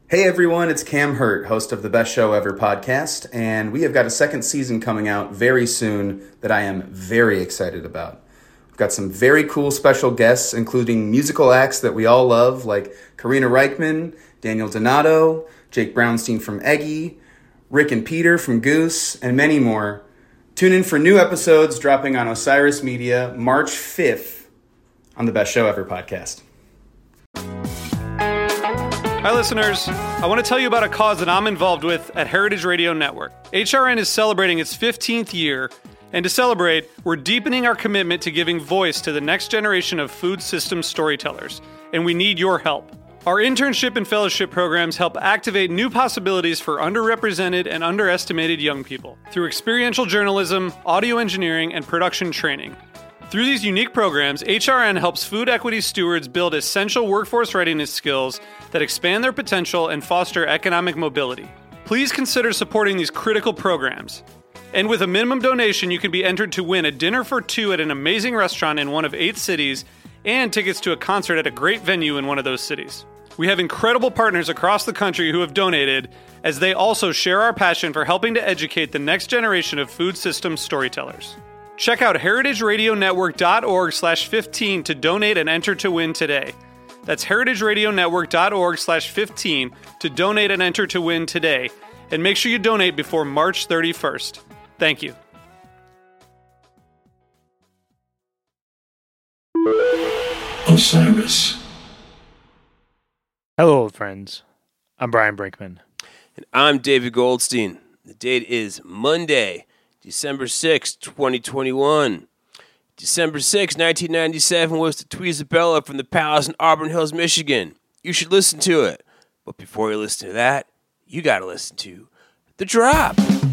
Hey everyone, it's Cam Hurt, host of the Best Show Ever podcast, and we have got a second season coming out very soon that I am very excited about. We've got some very cool special guests, including musical acts that we all love, like Karina Reichman, Daniel Donato, Jake Brownstein from Eggy, Rick and Peter from Goose, and many more. Tune in for new episodes dropping on Osiris Media March 5th on the Best Show Ever podcast. Hi, listeners. I want to tell you about a cause that I'm involved with at Heritage Radio Network. HRN is celebrating its 15th year, and to celebrate, we're deepening our commitment to giving voice to the next generation of food systems storytellers, and we need your help. Our internship and fellowship programs help activate new possibilities for underrepresented and underestimated young people through experiential journalism, audio engineering, and production training. Through these unique programs, HRN helps food equity stewards build essential workforce readiness skills that expand their potential and foster economic mobility. Please consider supporting these critical programs. And with a minimum donation, you can be entered to win a dinner for two at an amazing restaurant in one of 8 cities and tickets to a concert at a great venue in one of those cities. We have incredible partners across the country who have donated, as they also share our passion for helping to educate the next generation of food systems storytellers. Check out heritageradionetwork.org/15 to donate and enter to win today. That's heritageradionetwork.org/15 to donate and enter to win today. And make sure you donate before March 31st. Thank you. Osiris. Hello, old friends. I'm Brian Brinkman. And I'm David Goldstein. The date is Monday, December 6, 2021. December 6, 1997 was the Tweezabella from the Palace in Auburn Hills, Michigan. You should listen to it. But before you listen to that, you got to listen to The Drop.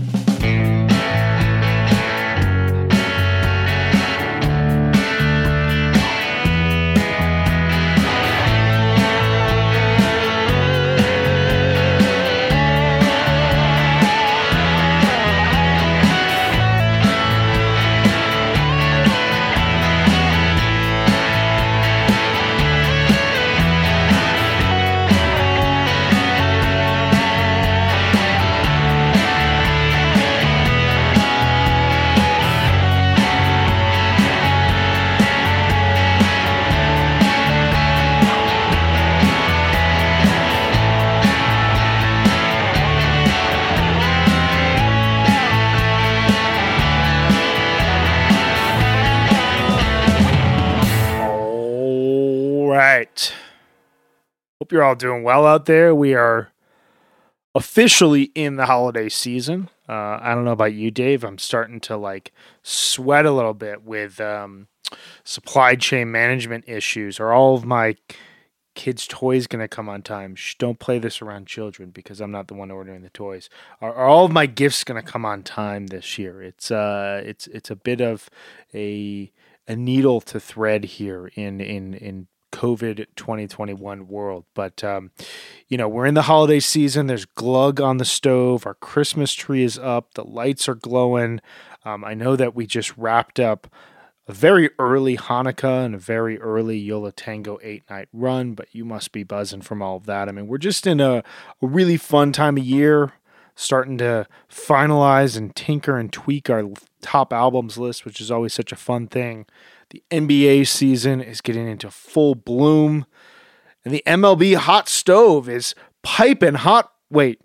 Hope you're all doing well out there. We are officially in the holiday season. I don't know about you, Dave. I'm starting to sweat a little bit with supply chain management issues. Are all of my kids' toys going to come on time? Shh, don't play this around children because I'm not the one ordering the toys. Are all of my gifts going to come on time this year? It's a bit of a needle to thread here in COVID 2021 world. But, we're in the holiday season. There's glug on the stove. Our Christmas tree is up. The lights are glowing. I know that we just wrapped up a very early Hanukkah and a very early Yola Tango 8-night run, but you must be buzzing from all of that. I mean, we're just in a really fun time of year, starting to finalize and tinker and tweak our top albums list, which is always such a fun thing. The NBA season is getting into full bloom, and the MLB hot stove is piping hot. Wait,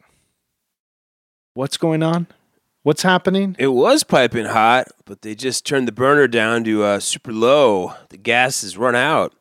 what's going on? What's happening? It was piping hot, but they just turned the burner down to super low. The gas has run out.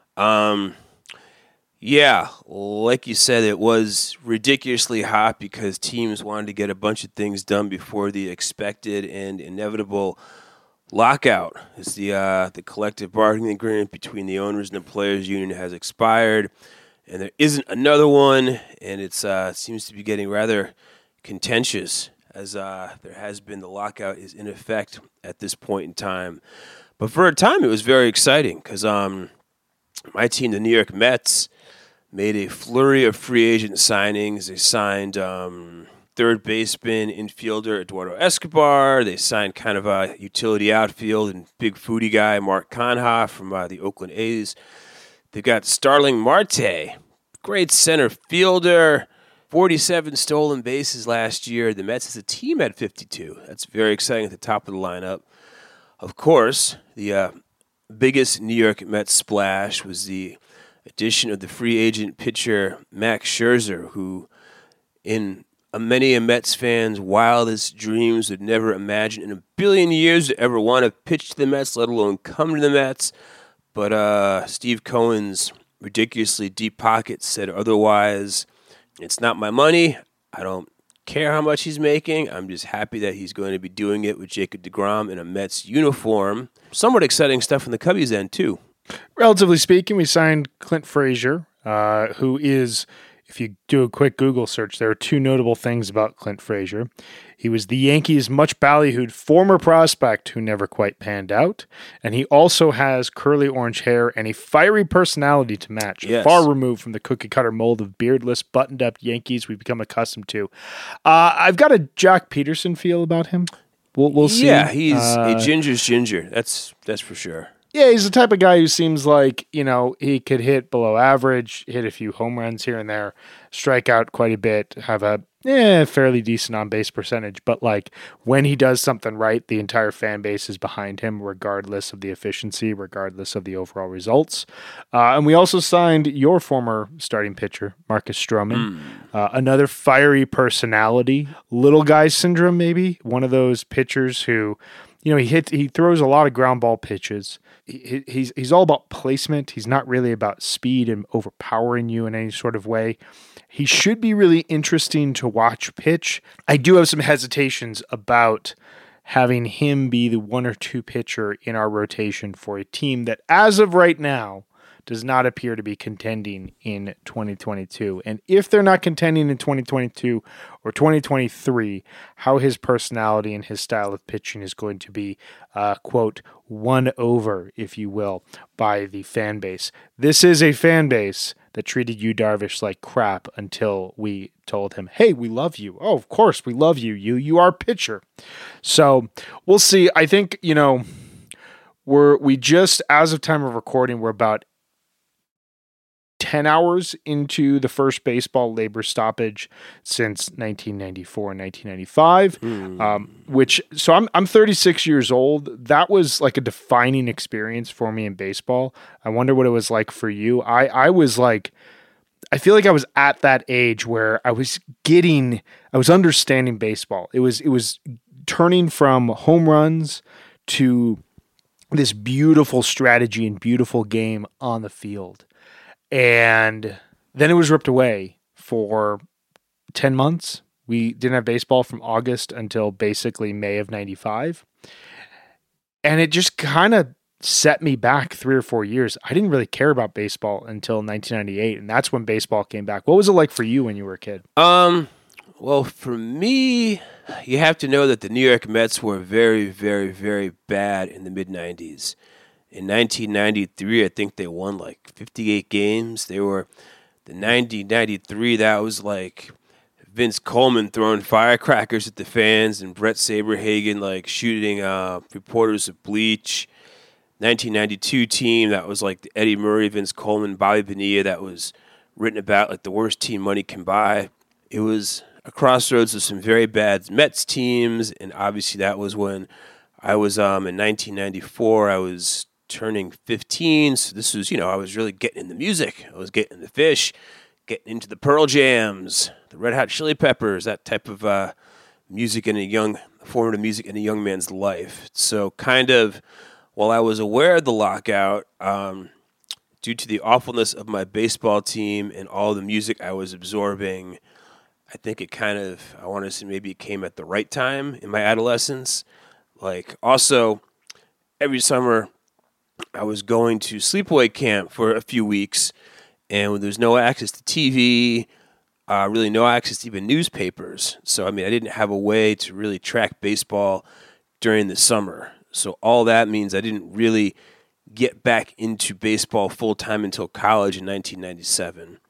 Yeah, like you said, it was ridiculously hot because teams wanted to get a bunch of things done before the expected and inevitable lockout. As the collective bargaining agreement between the owners and the players union has expired, and there isn't another one, and it seems to be getting rather contentious as there has been. The lockout is in effect at this point in time. But for a time, it was very exciting because my team, the New York Mets, made a flurry of free agent signings. They signed third baseman, infielder Eduardo Escobar. They signed kind of a utility outfield and big foodie guy, Mark Conhoff from the Oakland A's. They got Starling Marte, great center fielder. 47 stolen bases last year. The Mets as a team had 52. That's very exciting at the top of the lineup. Of course, the biggest New York Mets splash was the addition of the free agent pitcher Max Scherzer, who in many a Mets fan's wildest dreams would never imagine in a billion years to ever want to pitch to the Mets, let alone come to the Mets. But Steve Cohen's ridiculously deep pockets said otherwise. It's not my money. I don't care how much he's making. I'm just happy that he's going to be doing it with Jacob deGrom in a Mets uniform. Somewhat exciting stuff from the Cubbies end, too. Relatively speaking, we signed Clint Frazier, who is, if you do a quick Google search, there are two notable things about Clint Frazier. He was the Yankees' much ballyhooed former prospect who never quite panned out, and he also has curly orange hair and a fiery personality to match, far removed from the cookie-cutter mold of beardless, buttoned-up Yankees we've become accustomed to. I've got a Jack Peterson feel about him. We'll see. Yeah, he's a ginger's ginger. That's for sure. Yeah, he's the type of guy who seems like, he could hit below average, hit a few home runs here and there, strike out quite a bit, have a fairly decent on-base percentage. But, when he does something right, the entire fan base is behind him, regardless of the efficiency, regardless of the overall results. And we also signed your former starting pitcher, Marcus Stroman. Another fiery personality, little guy syndrome maybe, one of those pitchers who... he throws a lot of ground ball pitches. He's all about placement. He's not really about speed and overpowering you in any sort of way. He should be really interesting to watch pitch. I do have some hesitations about having him be the one or two pitcher in our rotation for a team that, as of right now, does not appear to be contending in 2022. And if they're not contending in 2022 or 2023, how his personality and his style of pitching is going to be, quote, won over, if you will, by the fan base. This is a fan base that treated Yu Darvish like crap until we told him, hey, we love you. Oh, of course, we love you. You are a pitcher. So we'll see. I think, we just, as of time of recording, we're about 10 hours into the first baseball labor stoppage since 1994 and 1995, so I'm 36 years old. That was like a defining experience for me in baseball. I wonder what it was like for you. I feel like I was at that age where I was understanding baseball. It was turning from home runs to this beautiful strategy and beautiful game on the field. And then it was ripped away for 10 months. We didn't have baseball from August until basically May of 95. And it just kind of set me back 3 or 4 years. I didn't really care about baseball until 1998, and that's when baseball came back. What was it like for you when you were a kid? Well, for me, you have to know that the New York Mets were very, very, very bad in the mid-90s. In 1993, I think they won like 58 games. They were the 90-93. That was like Vince Coleman throwing firecrackers at the fans and Brett Saberhagen like shooting reporters of bleach. 1992 team, that was like the Eddie Murray, Vince Coleman, Bobby Bonilla. That was written about like the worst team money can buy. It was a crossroads of some very bad Mets teams, and obviously that was when I was in 1994. I was turning 15, so this was, I was really getting in the music. I was getting in the Fish, getting into the Pearl Jams, the Red Hot Chili Peppers, that type of formative music in a young man's life. So kind of, while I was aware of the lockout, due to the awfulness of my baseball team and all the music I was absorbing, I think it kind of, I want to say maybe it came at the right time in my adolescence. Like, also, every summer, I was going to sleepaway camp for a few weeks, and there's no access to TV, really no access to even newspapers. So, I didn't have a way to really track baseball during the summer. So all that means I didn't really get back into baseball full-time until college in 1997.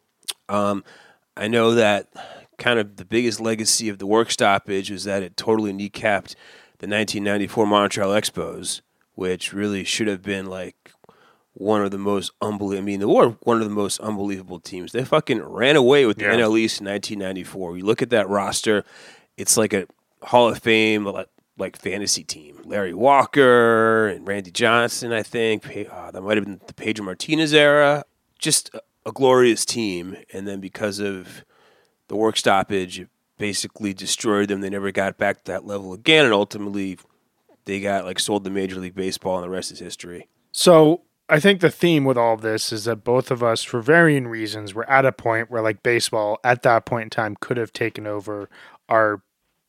I know that kind of the biggest legacy of the work stoppage is that it totally kneecapped the 1994 Montreal Expos, which really should have been like one of the most unbelievable. I mean, they were one of the most unbelievable teams. They fucking ran away with the NL East in 1994. You look at that roster, it's like a Hall of Fame like fantasy team. Larry Walker and Randy Johnson, I think. That might have been the Pedro Martinez era. Just a glorious team. And then because of the work stoppage, it basically destroyed them. They never got back to that level again, and ultimately they got sold to Major League Baseball, and the rest is history. So I think the theme with all of this is that both of us, for varying reasons, were at a point where baseball at that point in time could have taken over our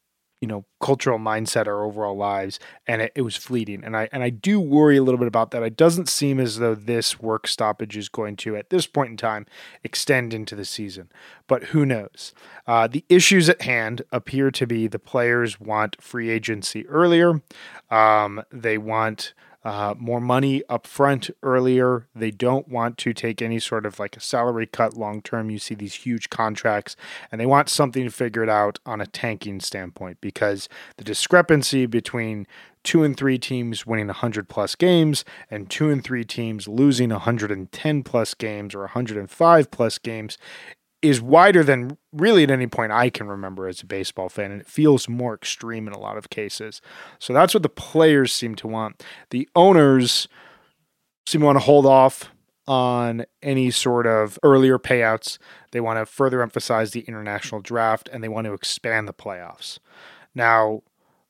cultural mindset, our overall lives, and it was fleeting. And I do worry a little bit about that. It doesn't seem as though this work stoppage is going to, at this point in time, extend into the season. But who knows? The issues at hand appear to be the players want free agency earlier. They want more money up front earlier. They don't want to take any sort of a salary cut long term. You see these huge contracts, and they want something to figure it out on a tanking standpoint, because the discrepancy between 2 and 3 teams winning 100 plus games and 2 and 3 teams losing 110 plus games or 105 plus games is wider than really at any point I can remember as a baseball fan, and it feels more extreme in a lot of cases. So that's what the players seem to want. The owners seem to want to hold off on any sort of earlier payouts. They want to further emphasize the international draft, and they want to expand the playoffs. Now,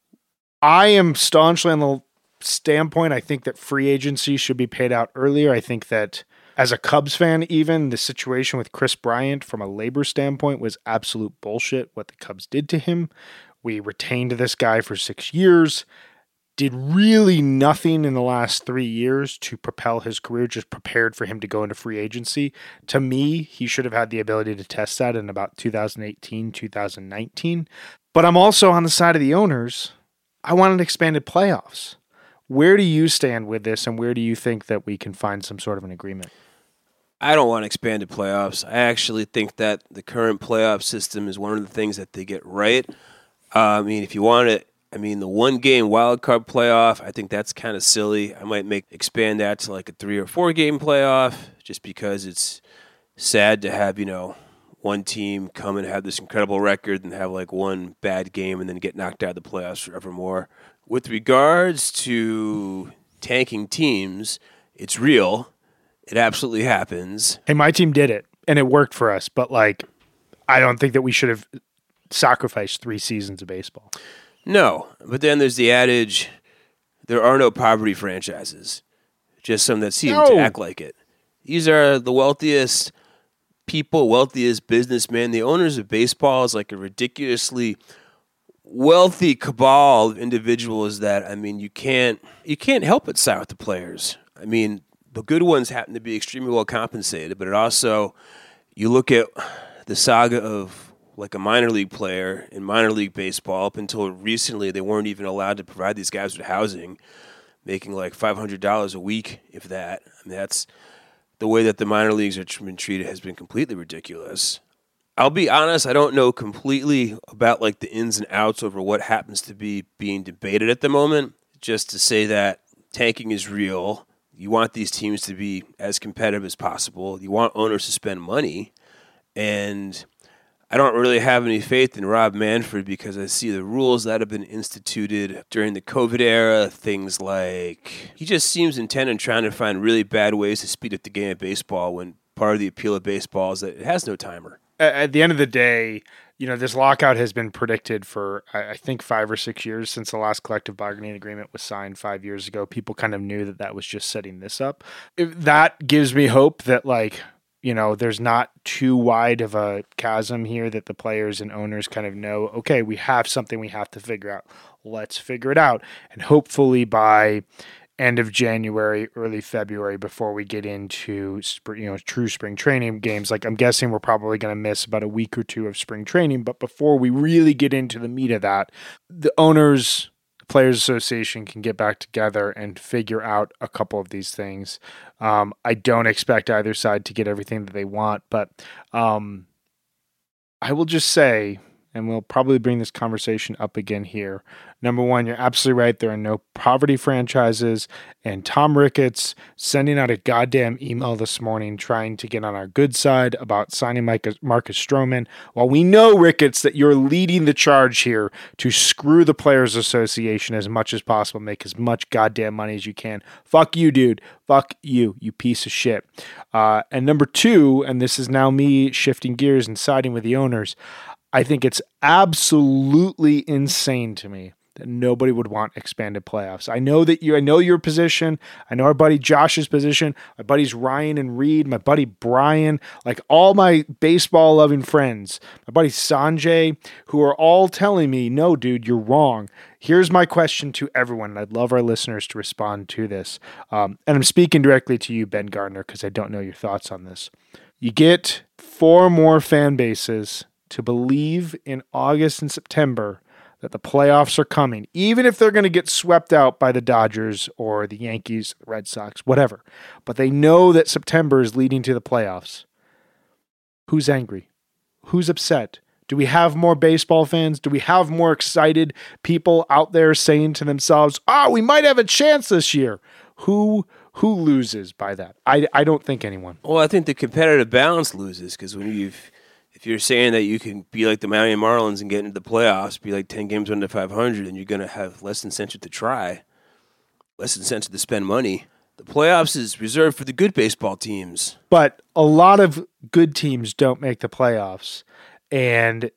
I am staunchly on the standpoint, I think that free agency should be paid out earlier. I think that as a Cubs fan, even, the situation with Chris Bryant from a labor standpoint was absolute bullshit, what the Cubs did to him. We retained this guy for 6 years, did really nothing in the last 3 years to propel his career, just prepared for him to go into free agency. To me, he should have had the ability to test that in about 2018, 2019. But I'm also on the side of the owners. I wanted expanded playoffs. Where do you stand with this, and where do you think that we can find some sort of an agreement? I don't want expanded playoffs. I actually think that the current playoff system is one of the things that they get right. If you want it, the one-game wild card playoff, I think that's kind of silly. I might expand that to a 3 or 4 game playoff, just because it's sad to have one team come and have this incredible record and have one bad game and then get knocked out of the playoffs forevermore. With regards to tanking teams, it's real. It absolutely happens. Hey, my team did it, and it worked for us. But I don't think that we should have sacrificed 3 seasons of baseball. No, but then there's the adage, there are no poverty franchises, just some that seem to act like it. These are the wealthiest people, wealthiest businessmen. The owners of baseball is a ridiculously wealthy cabal of individuals that, you can't help but side with the players. The good ones happen to be extremely well compensated, but it also, you look at the saga of a minor league player in minor league baseball. Up until recently, they weren't even allowed to provide these guys with housing, making $500 a week, if that. That's the way that the minor leagues are been treated has been completely ridiculous. I'll be honest, I don't know completely about the ins and outs over what happens to be being debated at the moment. Just to say that tanking is real. You want these teams to be as competitive as possible. You want owners to spend money. And I don't really have any faith in Rob Manfred, because I see the rules that have been instituted during the COVID era, things like he just seems intent on trying to find really bad ways to speed up the game of baseball, when part of the appeal of baseball is that it has no timer. At the end of the day, this lockout has been predicted for, I think, 5 or 6 years since the last collective bargaining agreement was signed 5 years ago. People kind of knew that was just setting this up. That gives me hope that, there's not too wide of a chasm here, that the players and owners kind of know, okay, we have something we have to figure out. Let's figure it out. And hopefully by end of January, early February, before we get into true spring training games. I'm guessing we're probably going to miss about a week or 2 of spring training, but before we really get into the meat of that, the owners, Players Association can get back together and figure out a couple of these things. I don't expect either side to get everything that they want, but I will just say and we'll probably bring this conversation up again here. Number one, you're absolutely right. There are no poverty franchises, and Tom Ricketts sending out a goddamn email this morning trying to get on our good side about signing Marcus Stroman. While we know, Ricketts, that you're leading the charge here to screw the Players Association as much as possible, make as much goddamn money as you can. Fuck you, dude. Fuck you, you piece of shit. And number two, and this is now me shifting gears and siding with the owners, I think it's absolutely insane to me that nobody would want expanded playoffs. I know your position. I know our buddy Josh's position. My buddies Ryan and Reed, my buddy Brian, like all my baseball loving friends, my buddy Sanjay, who are all telling me, no, dude, you're wrong. Here's my question to everyone, and I'd love our listeners to respond to this. And I'm speaking directly to you, Ben Gardner, because I don't know your thoughts on this. You get 4 more fan bases to believe in August and September that the playoffs are coming, even if they're going to get swept out by the Dodgers or the Yankees, the Red Sox, whatever. But they know that September is leading to the playoffs. Who's angry? Who's upset? Do we have more baseball fans? Do we have more excited people out there saying to themselves, we might have a chance this year? Who loses by that? I don't think anyone. Well, I think the competitive balance loses because if you're saying that you can be like the Miami Marlins and get into the playoffs, be like 10 games under 500, and you're going to have less incentive to try, less incentive to spend money. The playoffs is reserved for the good baseball teams. But a lot of good teams don't make the playoffs. And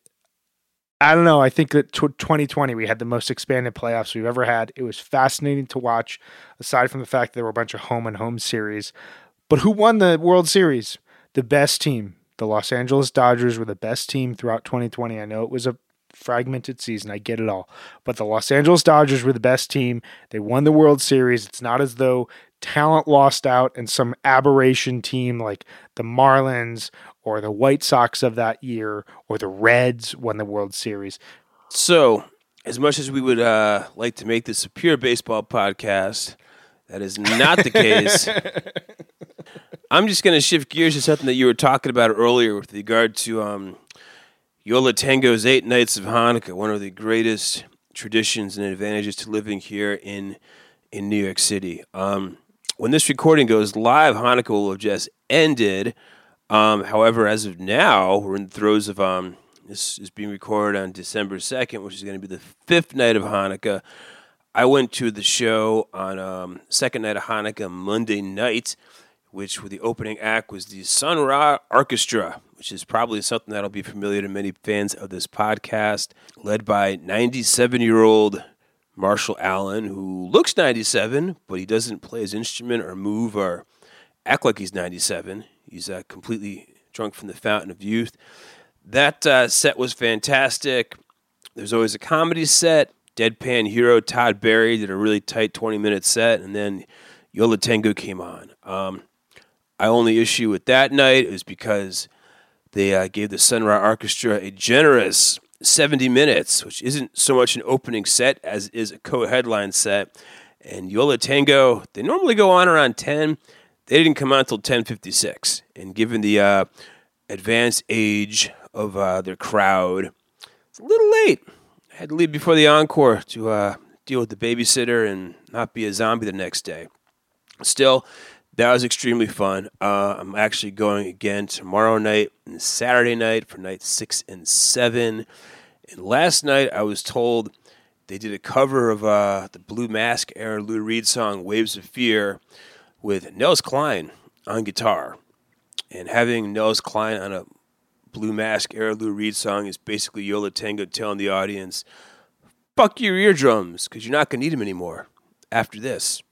I don't know. I think that 2020, we had the most expanded playoffs we've ever had. It was fascinating to watch, aside from the fact that there were a bunch of home series. But who won the World Series? The best team. The Los Angeles Dodgers were the best team throughout 2020. I know it was a fragmented season. I get it all. But the Los Angeles Dodgers were the best team. They won the World Series. It's not as though talent lost out and some aberration team like the Marlins or the White Sox of that year or the Reds won the World Series. So, as much as we would like to make this a pure baseball podcast, that is not the case. I'm just going to shift gears to something that you were talking about earlier with regard to Yo La Tengo's 8 Nights of Hanukkah, one of the greatest traditions and advantages to living here in New York City. When this recording goes live, Hanukkah will have just ended. However, as of now, we're in the throes of this is being recorded on December 2nd, which is going to be the 5th night of Hanukkah. I went to the show on second night of Hanukkah, Monday night, which with the opening act was the Sun Ra Orchestra, which is probably something that'll be familiar to many fans of this podcast, led by 97-year-old Marshall Allen, who looks 97, but he doesn't play his instrument or move or act like he's 97. He's completely drunk from the fountain of youth. That set was fantastic. There's always a comedy set. Deadpan hero Todd Barry did a really tight 20-minute set, and then Yo La Tengo came on. My only issue with that night is because they gave the Sun Ra Orchestra a generous 70 minutes, which isn't so much an opening set as is a co-headline set. And Yo La Tengo, they normally go on around 10. They didn't come on until 10:56. And given the advanced age of their crowd, it's a little late. I had to leave before the encore to deal with the babysitter and not be a zombie the next day. Still, that was extremely fun. I'm actually going again tomorrow night and Saturday night for nights 6 and 7. And last night I was told they did a cover of the Blue Mask era Lou Reed song Waves of Fear with Nels Klein on guitar. And having Nels Klein on a Blue Mask era Lou Reed song is basically Yo La Tengo telling the audience, fuck your eardrums, because you're not going to need them anymore after this.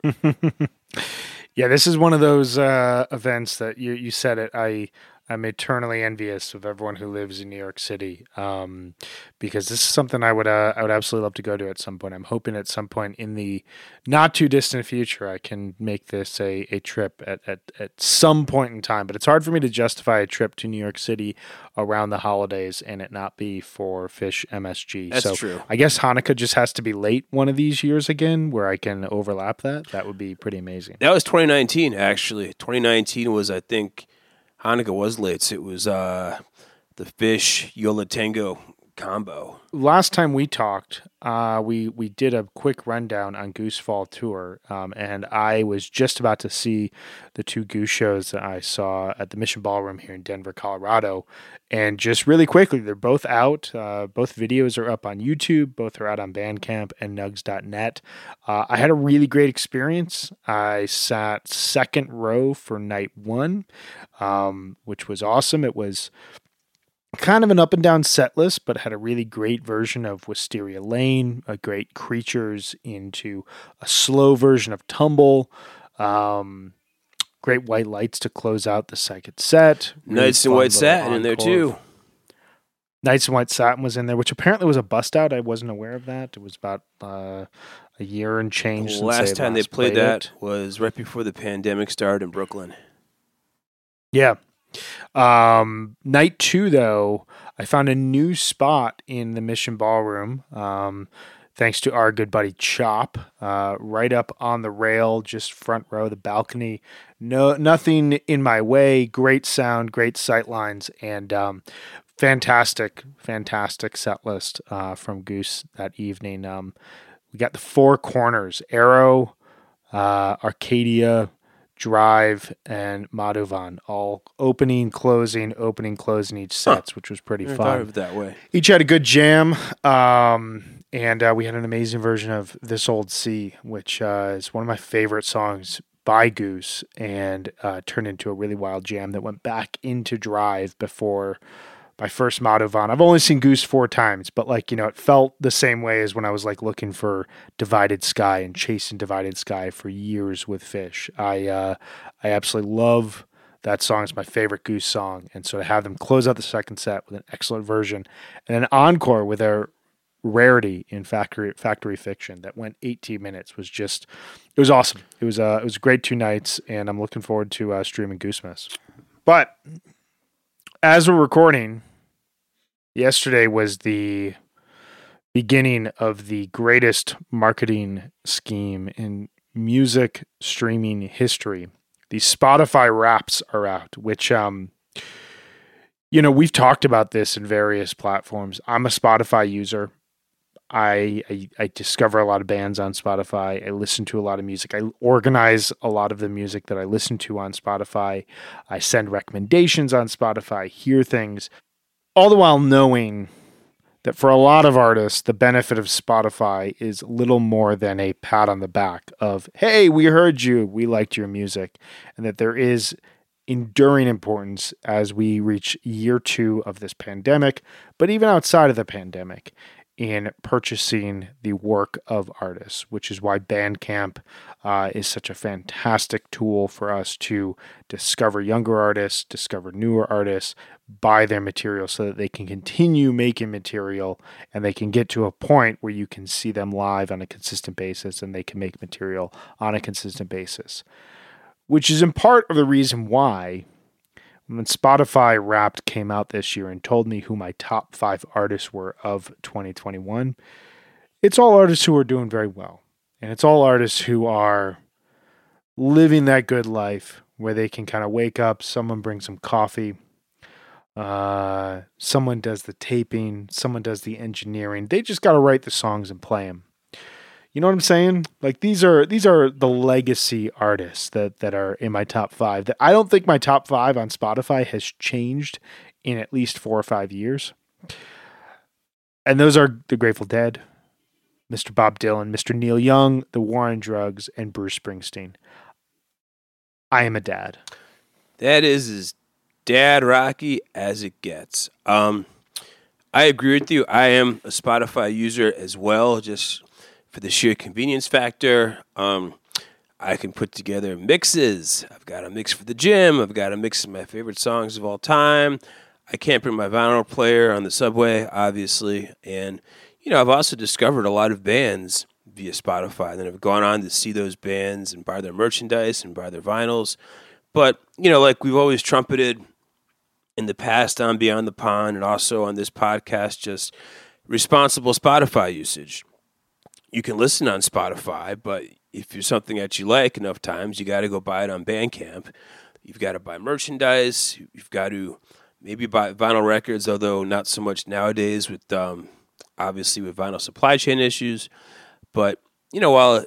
Yeah, this is one of those events that you said it. I'm eternally envious of everyone who lives in New York City because this is something I would absolutely love to go to at some point. I'm hoping at some point in the not too distant future I can make this a trip at some point in time. But it's hard for me to justify a trip to New York City around the holidays and it not be for Phish MSG. That's true. I guess Hanukkah just has to be late one of these years again where I can overlap that. That would be pretty amazing. That was 2019, actually. 2019 was, I think, Hanukkah was late. So it was the Phish Yo La Tengo combo. Last time we talked, we did a quick rundown on Goose Fall Tour, and I was just about to see the two Goose shows that I saw at the Mission Ballroom here in Denver, Colorado. And just really quickly, they're both out. Both videos are up on YouTube. Both are out on Bandcamp and nugs.net. I had a really great experience. I sat second row for night one, which was awesome. It was kind of an up and down set list, but had a really great version of Wisteria Lane, a great Creatures into a slow version of Tumble, great White Lights to close out the second set. Really Nights in White Satin in there too. Nights in White Satin was in there, which apparently was a bust out. I wasn't aware of that. It was about a year and change since last time they played that was right before the pandemic started in Brooklyn. Yeah. Night two, though, I found a new spot in the Mission Ballroom, thanks to our good buddy Chop, right up on the rail, just front row, the balcony. Nothing in my way. Great sound, great sight lines, and fantastic set list from Goose that evening. We got the four corners: Arrow, Arcadia, Drive, and Madhuvan, all opening, closing each sets, which was pretty fun. Thought of it that way. Each had a good jam, and we had an amazing version of This Old Sea, which is one of my favorite songs by Goose, and turned into a really wild jam that went back into Drive before my first Madhuvan. I've only seen Goose 4 times, but it felt the same way as when I was looking for Divided Sky and chasing Divided Sky for years with Fish. I absolutely love that song. It's my favorite Goose song. And so to have them close out the second set with an excellent version and an encore with a rarity in Factory Fiction that went 18 minutes was just, it was awesome. It was a great 2 nights, and I'm looking forward to streaming Goosemas. But as we're recording, yesterday was the beginning of the greatest marketing scheme in music streaming history. The Spotify Wraps are out, which, we've talked about this in various platforms. I'm a Spotify user. I discover a lot of bands on Spotify. I listen to a lot of music. I organize a lot of the music that I listen to on Spotify. I send recommendations on Spotify, hear things, all the while knowing that for a lot of artists, the benefit of Spotify is little more than a pat on the back of, hey, we heard you, we liked your music, and that there is enduring importance as we reach year 2 of this pandemic, but even outside of the pandemic, in purchasing the work of artists, which is why Bandcamp is such a fantastic tool for us to discover younger artists, discover newer artists, buy their material so that they can continue making material and they can get to a point where you can see them live on a consistent basis and they can make material on a consistent basis, which is in part of the reason why when Spotify Wrapped came out this year and told me who my top 5 artists were of 2021, it's all artists who are doing very well. And it's all artists who are living that good life where they can kind of wake up, someone brings them coffee, someone does the taping, someone does the engineering. They just got to write the songs and play them. You know what I'm saying? These are the legacy artists that are in my top 5. I don't think my top 5 on Spotify has changed in at least 4 or 5 years. And those are the Grateful Dead, Mr. Bob Dylan, Mr. Neil Young, The War on Drugs, and Bruce Springsteen. I am a dad. That is as dad rocky as it gets. I agree with you. I am a Spotify user as well, just for the sheer convenience factor. I can put together mixes. I've got a mix for the gym. I've got a mix of my favorite songs of all time. I can't bring my vinyl player on the subway, obviously. And, I've also discovered a lot of bands via Spotify. Then I've gone on to see those bands and buy their merchandise and buy their vinyls. But, like we've always trumpeted in the past on Beyond the Pond and also on this podcast, just responsible Spotify usage. You can listen on Spotify, but if you're something that you like enough times, you got to go buy it on Bandcamp. You've got to buy merchandise. You've got to maybe buy vinyl records, although not so much nowadays with obviously with vinyl supply chain issues. But, while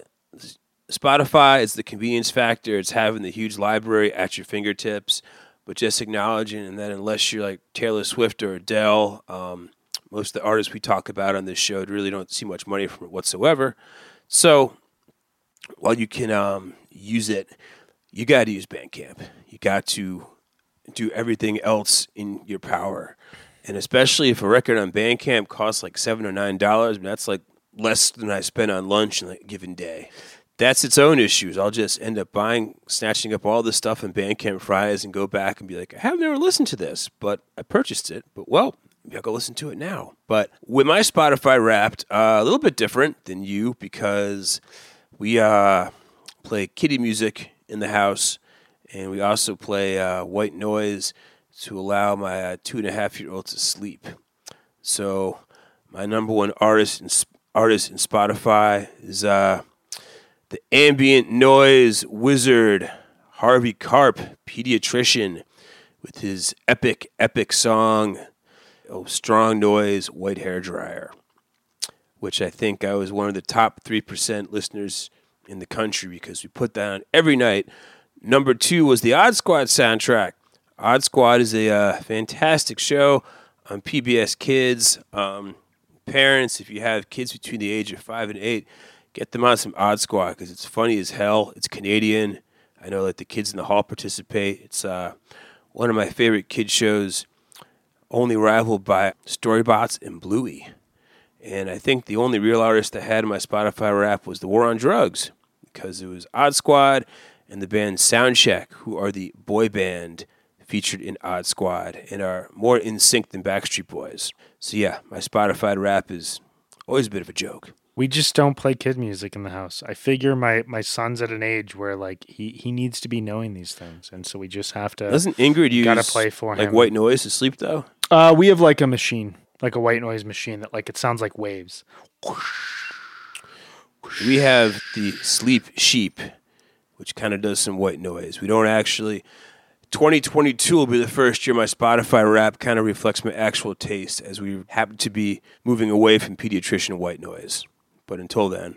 Spotify is the convenience factor, it's having the huge library at your fingertips, but just acknowledging that unless you're like Taylor Swift or Adele, most of the artists we talk about on this show really don't see much money from it whatsoever. So while you can use it, you got to use Bandcamp. You got to do everything else in your power. And especially if a record on Bandcamp costs like $7 or $9, that's like less than I spend on lunch in a given day. That's its own issues. I'll just end up snatching up all this stuff in Bandcamp Fridays and go back and be like, I have never listened to this, but I purchased it. But, well, maybe I'll go listen to it now. But with my Spotify Wrapped, a little bit different than you because we play kiddie music in the house, and we also play white noise to allow my 2.5-year-old to sleep. So my number one artist in Spotify is the ambient noise wizard, Harvey Karp, pediatrician, with his epic song, Strong Noise White Hair Dryer, which I think I was one of the top 3% listeners in the country because we put that on every night. Number 2 was the Odd Squad soundtrack. Odd Squad is a fantastic show on PBS Kids. Parents, if you have kids between the age of 5 and 8, get them on some Odd Squad because it's funny as hell. It's Canadian. I know that the kids in the hall participate. It's one of my favorite kid shows, only rivaled by Storybots and Bluey. And I think the only real artist I had in my Spotify Wrap was the War on Drugs because it was Odd Squad and the band Soundcheck, who are the boy band featured in Odd Squad and are more in sync than Backstreet Boys. So yeah, my Spotify Wrap is always a bit of a joke. We just don't play kid music in the house. I figure my son's at an age where like he needs to be knowing these things, and so we just have to. Doesn't Ingrid use gotta play for like him. white noise to sleep though? We have like a machine, like a white noise machine that like it sounds like waves. We have the Sleep Sheep, which kind of does some white noise. We don't actually. 2022 will be the first year my Spotify Wrap kind of reflects my actual taste as we happen to be moving away from pediatrician white noise. But until then.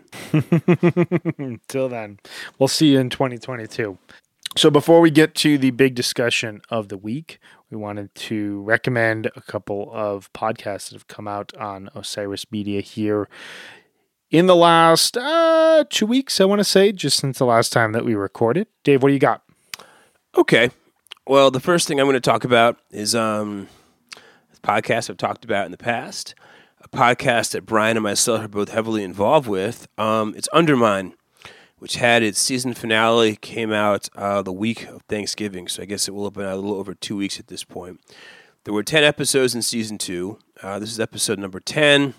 We'll see you in 2022. So before we get to the big discussion of the week, we wanted to recommend a couple of podcasts that have come out on Osiris Media here in the last 2 weeks, I want to say, just since the last time that we recorded. Dave, what do you got? Okay. Well, the first thing I'm going to talk about is a podcast I've talked about in the past, a podcast that Brian and myself are both heavily involved with. It's Undermine, which had its season finale, came out the week of Thanksgiving, so I guess it will have been a little over 2 weeks at this point. There were 10 episodes in season 2. This is episode number 10.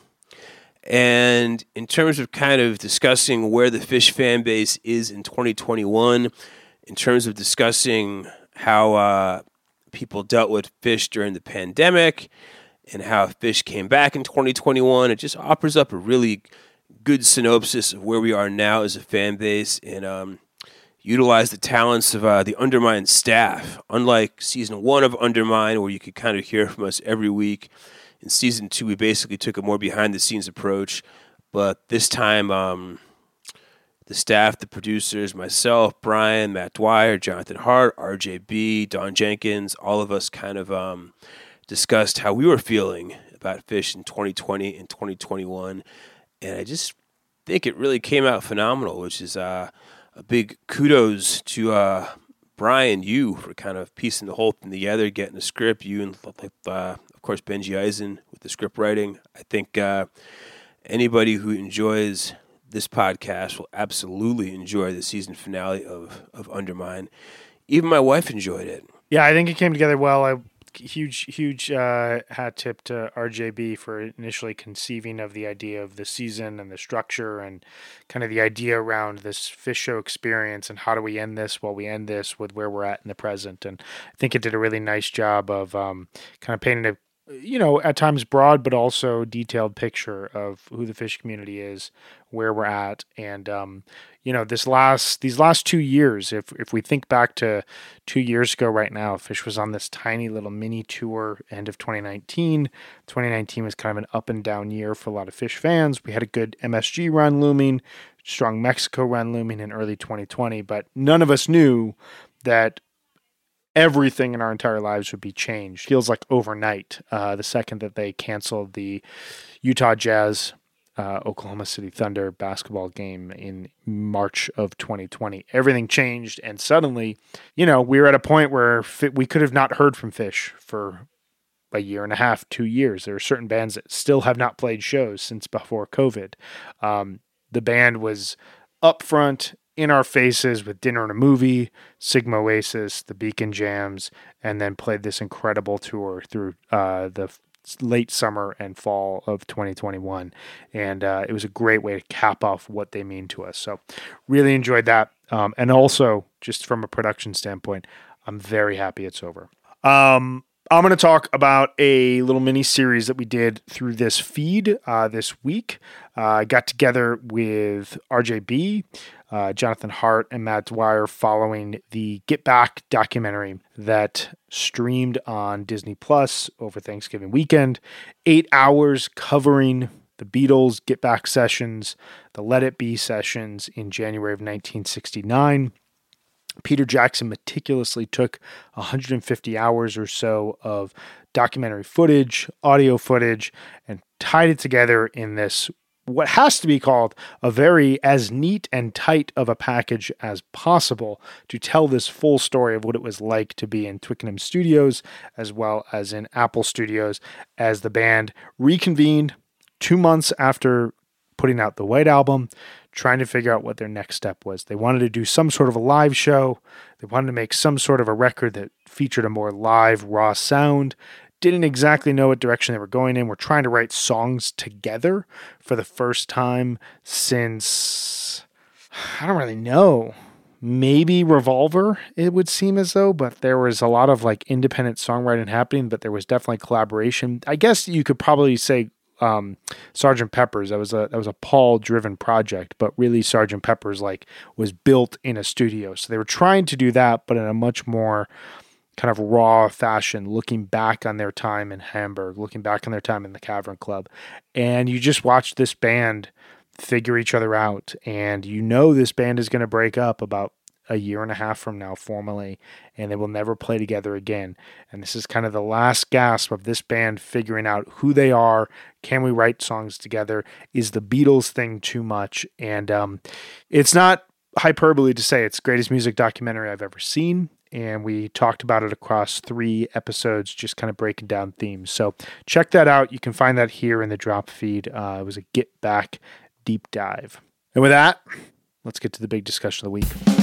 And in terms of kind of discussing where the Phish fan base is in 2021, in terms of discussing how people dealt with Phish during the pandemic and how Phish came back in 2021. It just offers up a really good synopsis of where we are now as a fan base and utilize the talents of the Undermine staff. Unlike season 1 of Undermine, where you could kind of hear from us every week, in season 2 we basically took a more behind-the-scenes approach. But this time, the staff, the producers, myself, Brian, Matt Dwyer, Jonathan Hart, RJB, Don Jenkins, all of us kind of discussed how we were feeling about Phish in 2020 and 2021. And I just think it really came out phenomenal, which is a big kudos to Brian, you, for kind of piecing the whole thing together, getting a script, you and, of course, Benji Eisen with the script writing. I think anybody who enjoys this podcast will absolutely enjoy the season finale of Undermine. Even my wife enjoyed it. Yeah, I think it came together well. Huge hat tip to RJB for initially conceiving of the idea of the season and the structure and kind of the idea around this Phish show experience and how do we end this end this with where we're at in the present. And I think it did a really nice job of kind of painting a at times broad, but also detailed picture of who the Phish community is, where we're at. And, these last 2 years, if we think back to 2 years ago right now, Phish was on this tiny little mini tour end of 2019. 2019 was kind of an up and down year for a lot of Phish fans. We had a good MSG run looming, strong Mexico run looming in early 2020, but none of us knew that everything in our entire lives would be changed. Feels like overnight, the second that they canceled the Utah Jazz Oklahoma City Thunder basketball game in March of 2020. Everything changed, and suddenly, we were at a point where we could have not heard from Phish for a year and a half, 2 years. There are certain bands that still have not played shows since before COVID. The band was up front, in our faces with Dinner and a Movie, Sigma Oasis, the Beacon Jams, and then played this incredible tour through the late summer and fall of 2021. And it was a great way to cap off what they mean to us. So really enjoyed that. And also, just from a production standpoint, I'm very happy it's over. I'm going to talk about a little mini series that we did through this feed this week. I got together with RJB, Jonathan Hart, and Matt Dwyer following the Get Back documentary that streamed on Disney Plus over Thanksgiving weekend. 8 hours covering the Beatles' Get Back sessions, the Let It Be sessions in January of 1969. Peter Jackson meticulously took 150 hours or so of documentary footage, audio footage, and tied it together in this, what has to be called a very as neat and tight of a package as possible to tell this full story of what it was like to be in Twickenham Studios as well as in Apple Studios as the band reconvened 2 months after putting out the White Album, trying to figure out what their next step was. They wanted to do some sort of a live show. They wanted to make some sort of a record that featured a more live, raw sound. Didn't exactly know what direction they were going in. We're trying to write songs together for the first time since, I don't really know, maybe Revolver, it would seem as though, but there was a lot of like independent songwriting happening, but there was definitely collaboration. I guess you could probably say Sgt. Pepper's, that was a Paul-driven project, but really Sgt. Pepper's was built in a studio. So they were trying to do that, but in a much more kind of raw fashion, looking back on their time in Hamburg, looking back on their time in the Cavern Club. And you just watch this band figure each other out, and this band is going to break up about a year and a half from now formally, and they will never play together again. And this is kind of the last gasp of this band figuring out who they are. Can we write songs together? Is the Beatles thing too much? And it's not hyperbole to say it's the greatest music documentary I've ever seen. And we talked about it across 3 episodes, just kind of breaking down themes. So check that out. You can find that here in the drop feed. It was a Get Back deep dive. And with that, let's get to the big discussion of the week.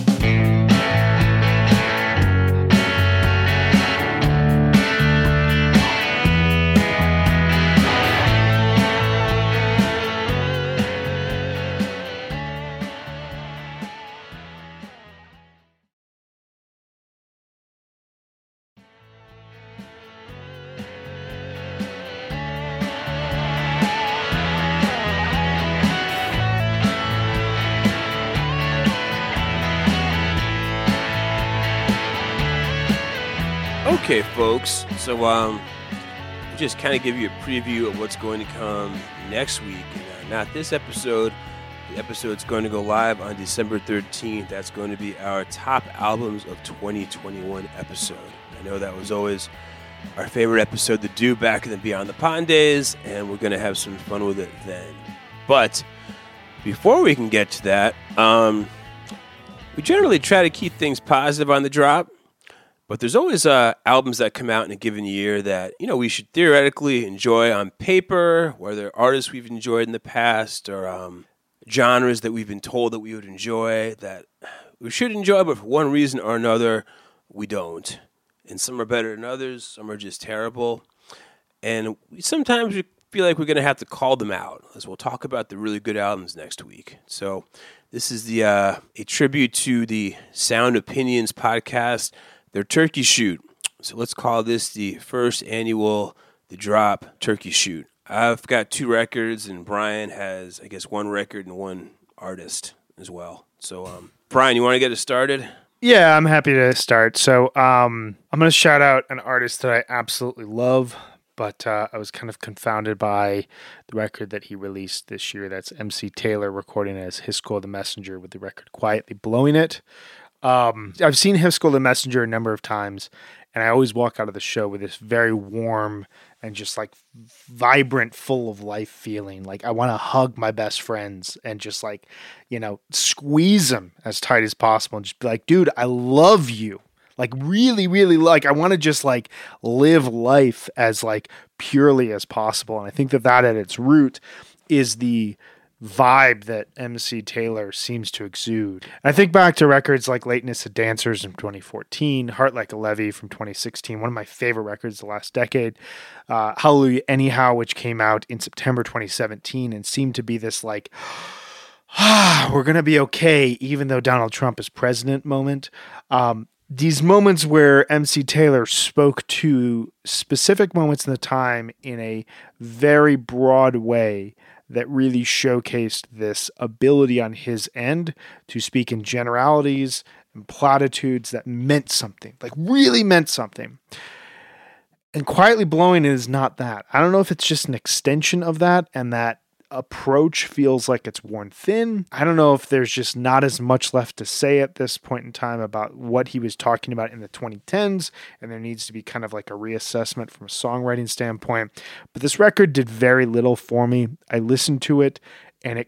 Okay, folks, so just kind of give you a preview of what's going to come next week. Not this episode. The episode's going to go live on December 13th. That's going to be our top albums of 2021 episode. I know that was always our favorite episode to do back in the Beyond the Pond days, and we're going to have some fun with it then. But before we can get to that, we generally try to keep things positive on the drop. But there's always albums that come out in a given year that, we should theoretically enjoy on paper, whether artists we've enjoyed in the past or genres that we've been told that we would enjoy, that we should enjoy, but for one reason or another, we don't. And some are better than others, some are just terrible. And sometimes we feel like we're going to have to call them out, as we'll talk about the really good albums next week. So this is a tribute to the Sound Opinions podcast, their turkey shoot. So let's call this the first annual The Drop, Turkey Shoot. I've got 2 records, and Brian has, I guess, 1 record and 1 artist as well. So, Brian, you want to get us started? Yeah, I'm happy to start. So I'm going to shout out an artist that I absolutely love, but I was kind of confounded by the record that he released this year. That's MC Taylor recording as Hisco the Messenger with the record Quietly Blowing It. I've seen Hisco the Messenger a number of times, and I always walk out of the show with this very warm and just like vibrant, full of life feeling. Like I want to hug my best friends and just like, squeeze them as tight as possible and just be like, dude, I love you. Like really, really I want to just like live life as like purely as possible. And I think that at its root is the vibe that MC Taylor seems to exude. And I think back to records like Lateness of Dancers from 2014, Heart Like a Levee from 2016, one of my favorite records the last decade, Hallelujah Anyhow, which came out in September 2017 and seemed to be this like, we're going to be okay even though Donald Trump is president moment. These moments where MC Taylor spoke to specific moments in the time in a very broad way that really showcased this ability on his end to speak in generalities and platitudes that meant something, like really meant something. And Quietly Blowing It is not that. I don't know if it's just an extension of that, and that approach feels like it's worn thin. I don't know if there's just not as much left to say at this point in time about what he was talking about in the 2010s, and there needs to be kind of like a reassessment from a songwriting standpoint. But this record did very little for me. I listened to it, and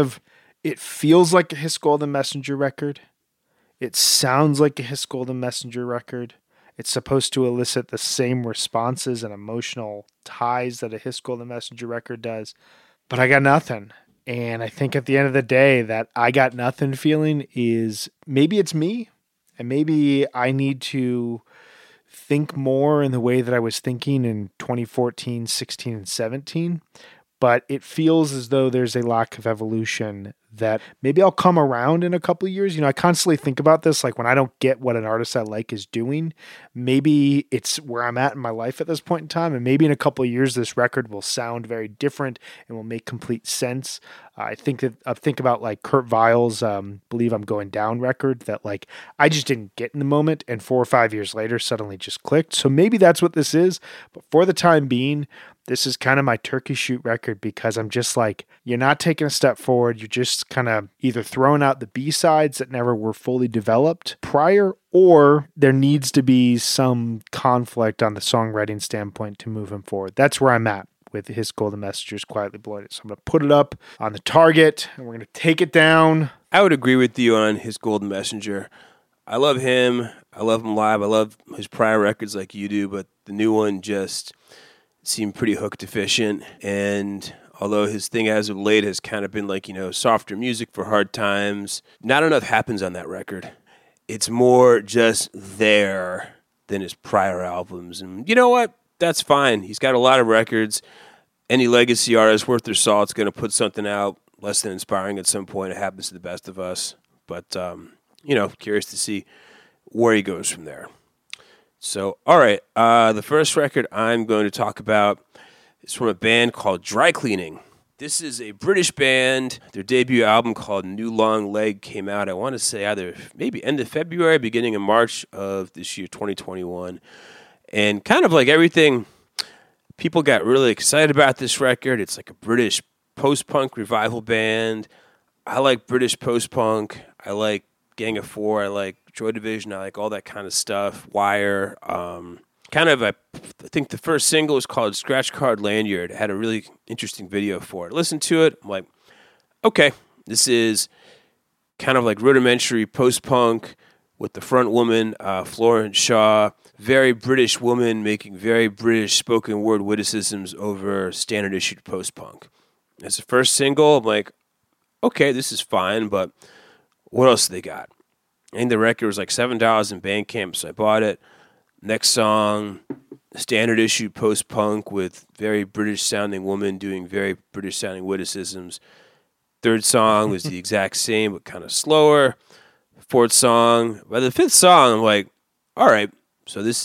it feels like a Hisco the Messenger record. It sounds like a Hisco the Messenger record. It's supposed to elicit the same responses and emotional ties that a Hisco the Messenger record does. But I got nothing. And I think at the end of the day, that I got nothing feeling is maybe it's me, and maybe I need to think more in the way that I was thinking in 2014, 16, and 17. But it feels as though there's a lack of evolution that maybe I'll come around in a couple of years. I constantly think about this, like when I don't get what an artist I like is doing, maybe it's where I'm at in my life at this point in time. And maybe in a couple of years, this record will sound very different and will make complete sense. I think about like Kurt Weill's Believe I'm Going Down record that like I just didn't get in the moment, and 4 or 5 years later suddenly just clicked. So maybe that's what this is. But for the time being, this is kind of my Turkey Shoot record, because I'm just like, you're not taking a step forward. You're just kind of either throwing out the B-sides that never were fully developed prior, or there needs to be some conflict on the songwriting standpoint to move him forward. That's where I'm at with Hisco the Messenger's Quietly Blowing It. So I'm going to put it up on the target, and we're going to take it down. I would agree with you on Hisco the Messenger. I love him. I love him live. I love his prior records like you do, but the new one just seemed pretty hook deficient. And although his thing as of late has kind of been like, softer music for hard times, not enough happens on that record. It's more just there than his prior albums. And you know what? That's fine. He's got a lot of records. Any legacy artist worth their salt is going to put something out less than inspiring at some point. It happens to the best of us. But, curious to see where he goes from there. So, all right, the first record I'm going to talk about is from a band called Dry Cleaning. This is a British band. Their debut album called New Long Leg came out, I want to say either maybe end of February, beginning of March of this year, 2021. And kind of like everything, people got really excited about this record. It's like a British post-punk revival band. I like British post-punk. I like Gang of Four. I like Joy Division. I like all that kind of stuff. Wire. I think the first single was called Scratch Card Lanyard. It had a really interesting video for it. Listen to it. I'm like, okay, this is kind of like rudimentary post-punk with the front woman, Florence Shaw. Very British woman making very British spoken word witticisms over standard issued post-punk. As the first single, I'm like, okay, this is fine, but what else do they got? I think the record was like $7 in Bandcamp, so I bought it. Next song, standard issue post-punk with very British-sounding woman doing very British-sounding witticisms. Third song was the exact same, but kind of slower. Fourth song. By the fifth song, I'm like, all right, so this is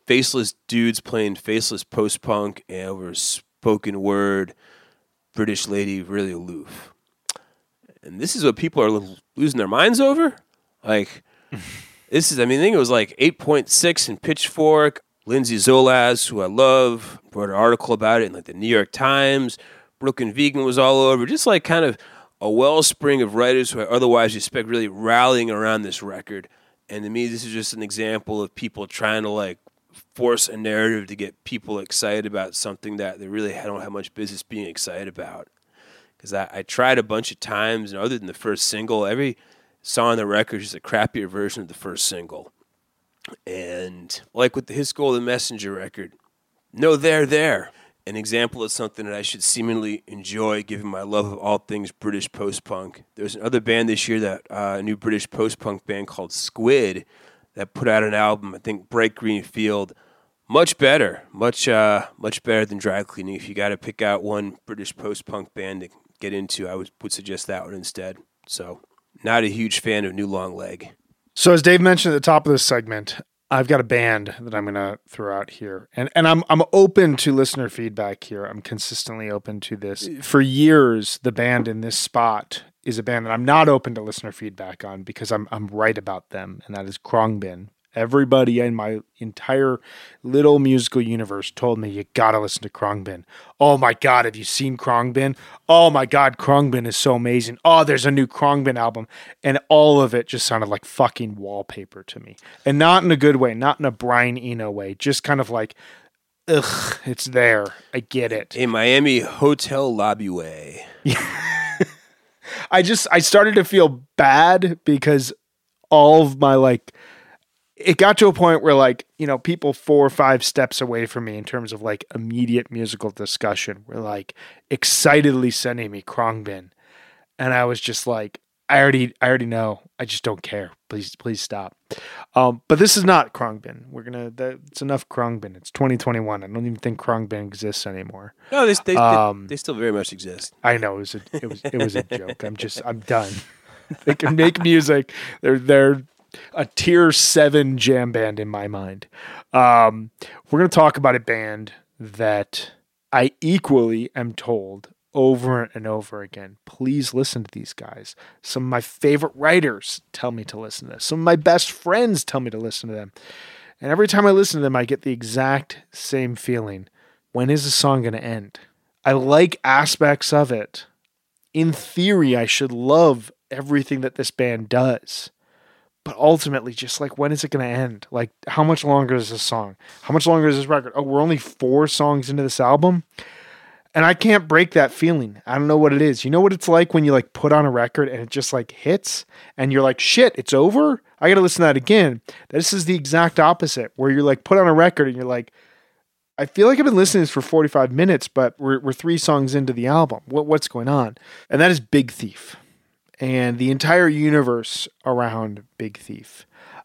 faceless dudes playing faceless post-punk and over spoken word, British lady really aloof. And this is what people are losing their minds over? Like, this is, I think it was like 8.6 in Pitchfork. Lindsay Zolaz, who I love, wrote an article about it in like the New York Times. Brooklyn Vegan was all over. Just like kind of a wellspring of writers who I otherwise respect really rallying around this record. And to me, this is just an example of people trying to like force a narrative to get people excited about something that they really don't have much business being excited about. Because I tried a bunch of times, and other than the first single, every song on the record is just a crappier version of the first single. And like with the His Goal the Messenger record, no, there. An example of something that I should seemingly enjoy given my love of all things British post-punk. There's another band this year, that a new British post-punk band called Squid, that put out an album, I think Bright Green Field. Much better than Dry Cleaning. If you got to pick out one British post-punk band to get into, I would suggest that one instead. So, not a huge fan of New Long Leg. So as Dave mentioned at the top of this segment, I've got a band that I'm going to throw out here. And I'm open to listener feedback here. I'm consistently open to this. For years, the band in this spot is a band that I'm not open to listener feedback on because I'm right about them, and that is Khruangbin. Everybody in my entire little musical universe told me, you got to listen to Khruangbin. Oh my God, have you seen Khruangbin? Oh my God, Khruangbin is so amazing. Oh, there's a new Khruangbin album. And all of it just sounded like fucking wallpaper to me. And not in a good way, not in a Brian Eno way, just kind of like, ugh, it's there. I get it. A Miami hotel lobby way. I started to feel bad because all of my it got to a point where people 4 or 5 steps away from me in terms of like immediate musical discussion were like excitedly sending me Khruangbin. And I was just like, I already know. I just don't care. Please stop. But this is not Khruangbin. It's enough Khruangbin. It's 2021. I don't even think Khruangbin exists anymore. No, they still very much exist. I know it was a joke. I'm done. They can make music. They're a tier 7 jam band in my mind. We're going to talk about a band that I equally am told over and over again, please listen to these guys. Some of my favorite writers tell me to listen to this. Some of my best friends tell me to listen to them. And every time I listen to them, I get the exact same feeling. When is the song going to end? I like aspects of it. In theory, I should love everything that this band does. But ultimately, just like, when is it going to end? Like, how much longer is this song? How much longer is this record? Oh, we're only 4 songs into this album? And I can't break that feeling. I don't know what it is. You know what it's like when you like put on a record and it just like hits and you're like, shit, it's over? I got to listen to that again. This is the exact opposite, where you're like put on a record and you're like, I feel like I've been listening to this for 45 minutes, but we're 3 songs into the album. What's going on? And that is Big Thief. And the entire universe around Big Thief.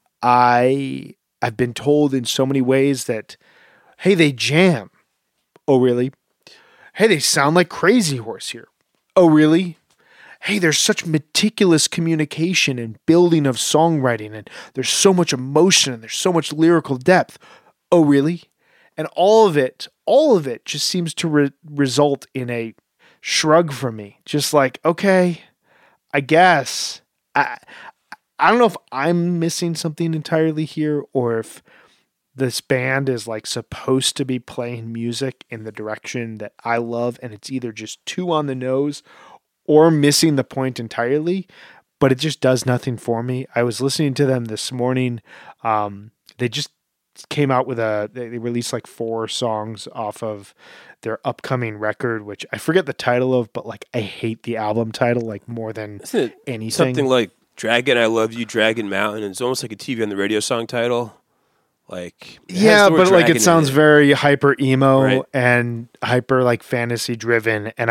I've been told in so many ways that, hey, they jam. Oh, really? Hey, they sound like Crazy Horse here. Oh, really? Hey, there's such meticulous communication and building of songwriting, and there's so much emotion, and there's so much lyrical depth. Oh, really? And all of it just seems to result in a shrug from me. Just like, okay, I guess. I don't know if I'm missing something entirely here, or if this band is like supposed to be playing music in the direction that I love, and it's either just too on the nose or missing the point entirely, but it just does nothing for me. I was listening to them this morning. They just came out with they released like 4 songs off of their upcoming record, which I forget the title of, but like I hate the album title like more than anything. Something like Dragon, I Love You, Dragon Mountain. It's almost like a TV on the radio song title. Like, yeah, but like it sounds very hyper emo and hyper like fantasy driven, and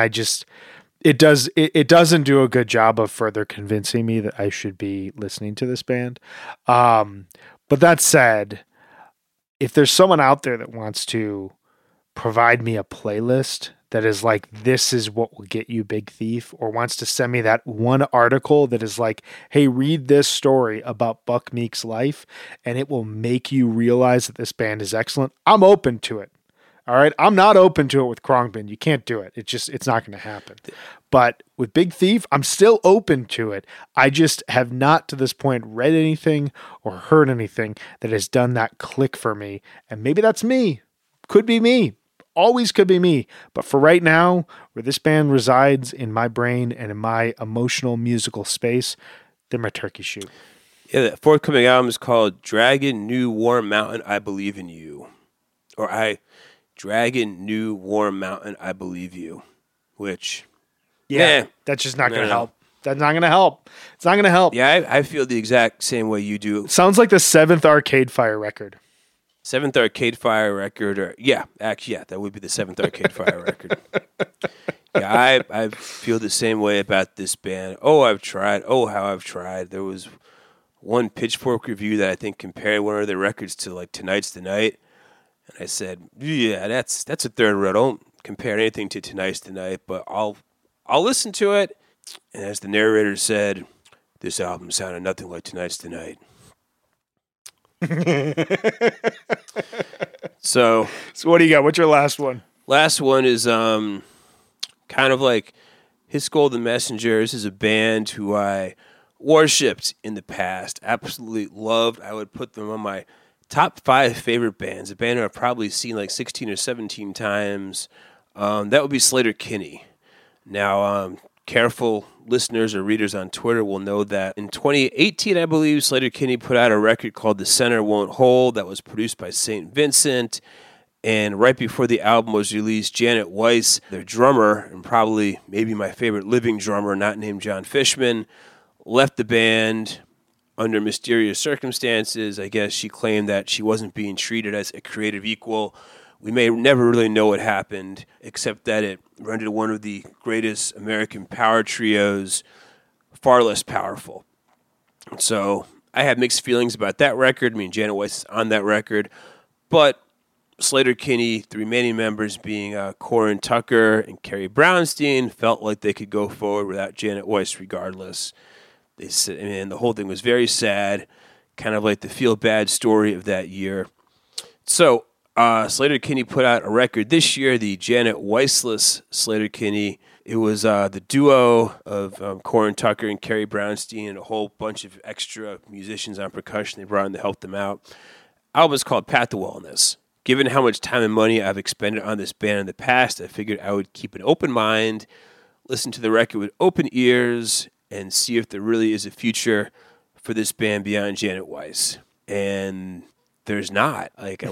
it doesn't do a good job of further convincing me that I should be listening to this band. But that said, if there's someone out there that wants to provide me a playlist that is like, this is what will get you, Big Thief, or wants to send me that one article that is like, hey, read this story about Buck Meek's life and it will make you realize that this band is excellent, I'm open to it. All right. I'm not open to it with Khruangbin. You can't do it. It's not going to happen. But with Big Thief, I'm still open to it. I just have not to this point read anything or heard anything that has done that click for me. And maybe that's me. Could be me. Always could be me. But for right now, where this band resides in my brain and in my emotional musical space, they're my turkey shoot. Yeah, the forthcoming album is called Dragon New Warm Mountain, I Believe in You. Dragon New Warm Mountain, I Believe You. Which, that's just not going to help. That's not going to help. It's not going to help. Yeah, I feel the exact same way you do. Sounds like the 7th Arcade Fire record. 7th Arcade Fire record, that would be the 7th Arcade Fire record. Yeah, I feel the same way about this band. Oh, I've tried. Oh, how I've tried. There was one Pitchfork review that I think compared one of their records to like Tonight's the Night, and I said, yeah, that's a third row. Don't compare anything to Tonight's the Night, but I'll listen to it. And as the narrator said, this album sounded nothing like Tonight's the Night. So what do you got? What's your last one? Last one is kind of like His Golden Messenger. This is a band who I worshipped in the past, absolutely loved. I would put them on my top 5 favorite bands, a band who I've probably seen like 16 or 17 times. That would be Sleater-Kinney. Now, careful listeners or readers on Twitter will know that in 2018, I believe, Sleater-Kinney put out a record called The Center Won't Hold that was produced by St. Vincent. And right before the album was released, Janet Weiss, their drummer, and probably maybe my favorite living drummer, not named John Fishman, left the band under mysterious circumstances. I guess she claimed that she wasn't being treated as a creative equal. We may never really know what happened, except that it rendered one of the greatest American power trios far less powerful. So I have mixed feelings about that record. I mean, Janet Weiss is on that record. But Sleater-Kinney, the remaining members being Corin Tucker and Carrie Brownstein, felt like they could go forward without Janet Weiss regardless. They said, and the whole thing was very sad, kind of like the feel-bad story of that year. So Sleater-Kinney put out a record this year, the Janet Weissless Sleater-Kinney. It was the duo of Corin Tucker and Carrie Brownstein and a whole bunch of extra musicians on percussion they brought in to help them out. The album is called Path to Wellness. Given how much time and money I've expended on this band in the past, I figured I would keep an open mind, listen to the record with open ears, and see if there really is a future for this band beyond Janet Weiss. And there's not. Like,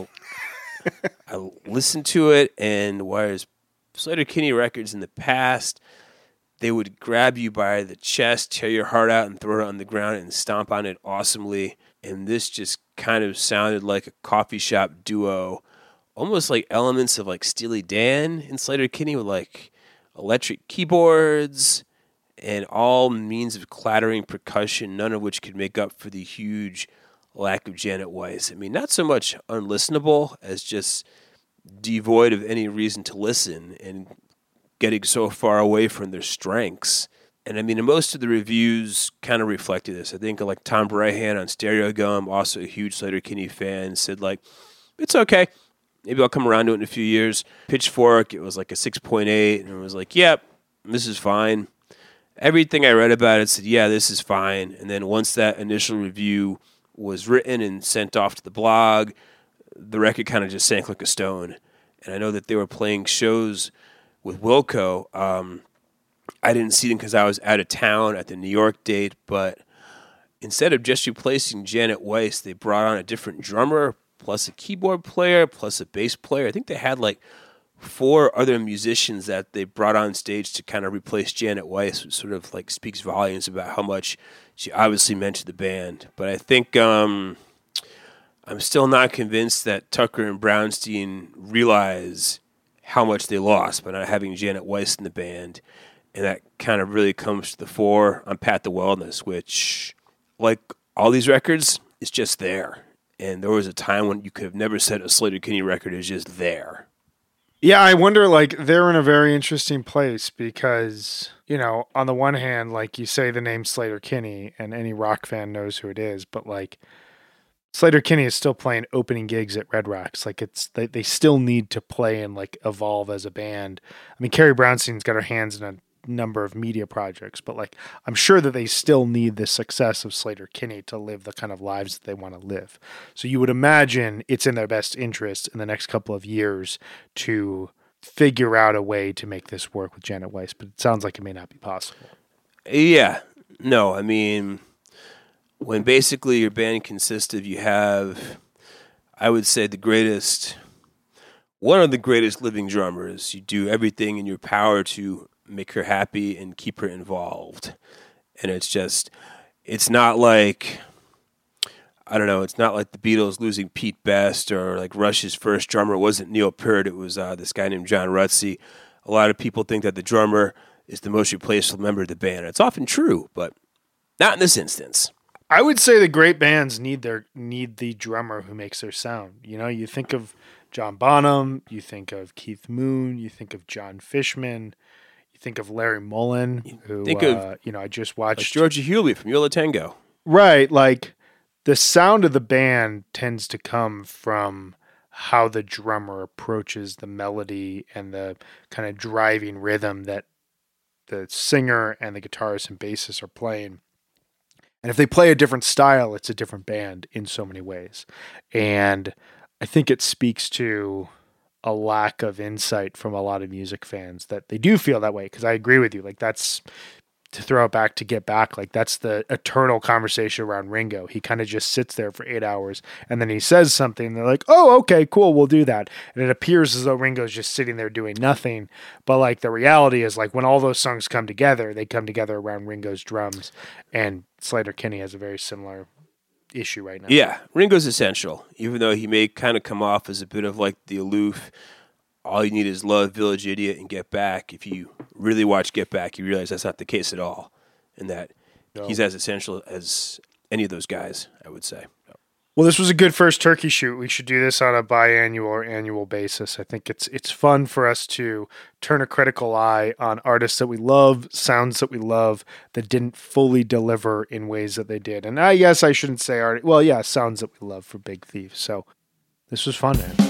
I listened to it, and whereas Sleater-Kinney records in the past, they would grab you by the chest, tear your heart out, and throw it on the ground and stomp on it awesomely. And this just kind of sounded like a coffee shop duo, almost like elements of like Steely Dan in Sleater-Kinney with like electric keyboards and all means of clattering percussion, none of which could make up for the huge lack of Janet Weiss. I mean, not so much unlistenable as just devoid of any reason to listen and getting so far away from their strengths. And I mean, most of the reviews kind of reflected this. I think like Tom Brahan on Stereo Gum, also a huge Sleater-Kinney fan, said like, it's okay. Maybe I'll come around to it in a few years. Pitchfork, it was like a 6.8, and it was like, yep, this is fine. Everything I read about it said, yeah, this is fine. And then once that initial review was written and sent off to the blog, the record kind of just sank like a stone. And I know that they were playing shows with Wilco. I didn't see them because I was out of town at the New York date, but instead of just replacing Janet Weiss, they brought on a different drummer, plus a keyboard player, plus a bass player. I think they had like 4 other musicians that they brought on stage to kind of replace Janet Weiss, which sort of like speaks volumes about how much she obviously meant to the band. But I think I'm still not convinced that Tucker and Brownstein realize how much they lost by not having Janet Weiss in the band. And that kind of really comes to the fore on Path to Wellness, which, like all these records, is just there. And there was a time when you could have never said a Sleater-Kinney record is just there. Yeah, I wonder, like, they're in a very interesting place because, on the one hand, like you say the name Slater-Kinney and any rock fan knows who it is, but like Slater-Kinney is still playing opening gigs at Red Rocks. Like they still need to play and like evolve as a band. I mean, Carrie Brownstein's got her hands in a number of media projects, but like I'm sure that they still need the success of Slater-Kinney to live the kind of lives that they want to live. So you would imagine it's in their best interest in the next couple of years to figure out a way to make this work with Janet Weiss, but it sounds like it may not be possible. Yeah. No, I mean, when basically your band consists of, you have, I would say, one of the greatest living drummers. You do everything in your power to make her happy and keep her involved. And it's not like, I don't know, it's not like the Beatles losing Pete Best or like Rush's first drummer wasn't Neil Peart, it was this guy named John Rutsey. A lot of people think that the drummer is the most replaceable member of the band. It's often true, but not in this instance. I would say the great bands need the drummer who makes their sound. You think of John Bonham, you think of Keith Moon, you think of John Fishman, you think of Larry Mullen, who I just watched like Georgia Hewley from Yo La Tengo. Right, like the sound of the band tends to come from how the drummer approaches the melody and the kind of driving rhythm that the singer and the guitarist and bassist are playing. And if they play a different style, it's a different band in so many ways. And I think it speaks to a lack of insight from a lot of music fans that they do feel that way. Because I agree with you. Like, that's, to throw it back to Get Back, like that's the eternal conversation around Ringo. He kind of just sits there for 8 hours and then he says something and they're like, oh, okay, cool, we'll do that. And it appears as though Ringo's just sitting there doing nothing. But like the reality is, like, when all those songs come together, they come together around Ringo's drums. And Slater-Kinney has a very similar issue right now. Yeah, Ringo's essential, even though he may kind of come off as a bit of like the aloof, all you need is love, Village Idiot, and Get Back. If you really watch Get Back, you realize that's not the case at all, and that he's as essential as any of those guys, I would say. Well, this was a good first turkey shoot. We should do this on a biannual or annual basis. I think it's fun for us to turn a critical eye on artists that we love, sounds that we love, that didn't fully deliver in ways that they did. And I guess I shouldn't say sounds that we love for Big Thief. So this was fun, man.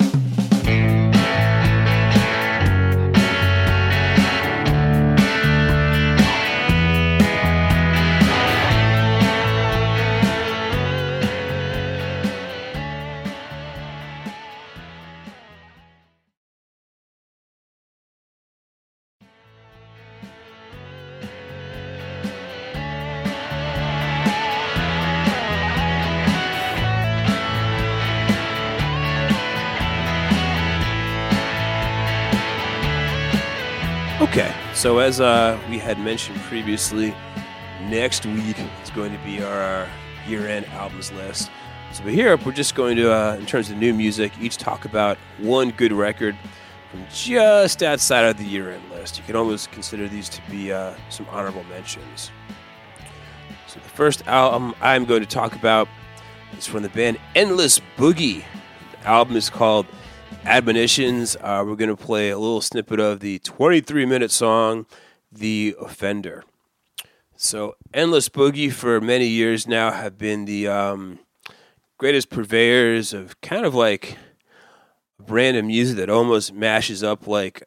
Okay, so as we had mentioned previously, next week is going to be our year-end albums list. So here, we're just going to, in terms of new music, each talk about one good record from just outside of the year-end list. You can almost consider these to be some honorable mentions. So the first album I'm going to talk about is from the band Endless Boogie. The album is called Admonitions. We're going to play a little snippet of the 23-minute song, The Offender. So Endless Boogie for many years now have been the greatest purveyors of kind of like a brand of music that almost mashes up like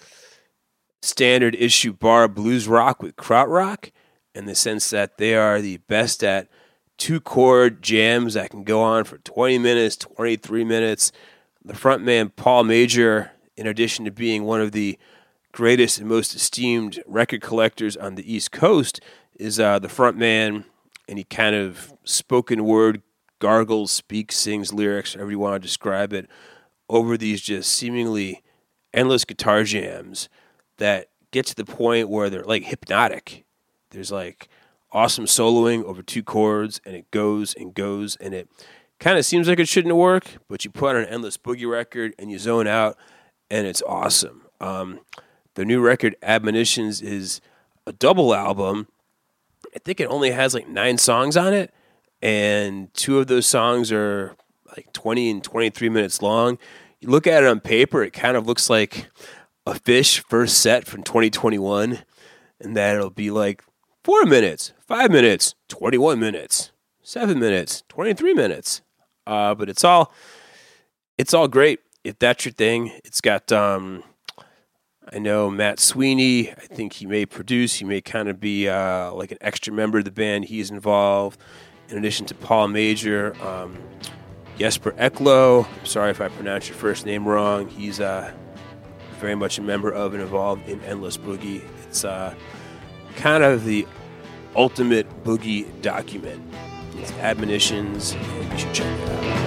standard issue bar blues rock with krautrock, in the sense that they are the best at 2-chord jams that can go on for 20 minutes, 23 minutes. The frontman, Paul Major, in addition to being one of the greatest and most esteemed record collectors on the East Coast, is the frontman, and he kind of spoken word, gargles, speaks, sings lyrics, however you want to describe it, over these just seemingly endless guitar jams that get to the point where they're like hypnotic. There's like awesome soloing over 2 chords, and it goes and goes, and it kind of seems like it shouldn't work, but you put on an Endless Boogie record and you zone out, and it's awesome. The new record, Admonitions, is a double album. I think it only has like 9 songs on it, and 2 of those songs are like 20 and 23 minutes long. you look at it on paper, it kind of looks like a Phish first set from 2021, and that it'll be like 4 minutes, 5 minutes, 21 minutes, 7 minutes, 23 minutes. But it's all great if that's your thing. It's got I know Matt Sweeney. I think he may produce. He may kind of be like an extra member of the band. He's involved. In addition to Paul Major, Jesper Eklo. I'm sorry if I pronounced your first name wrong. He's very much a member of and involved in Endless Boogie. It's kind of the ultimate boogie document. It's admonitions, and you should check it out.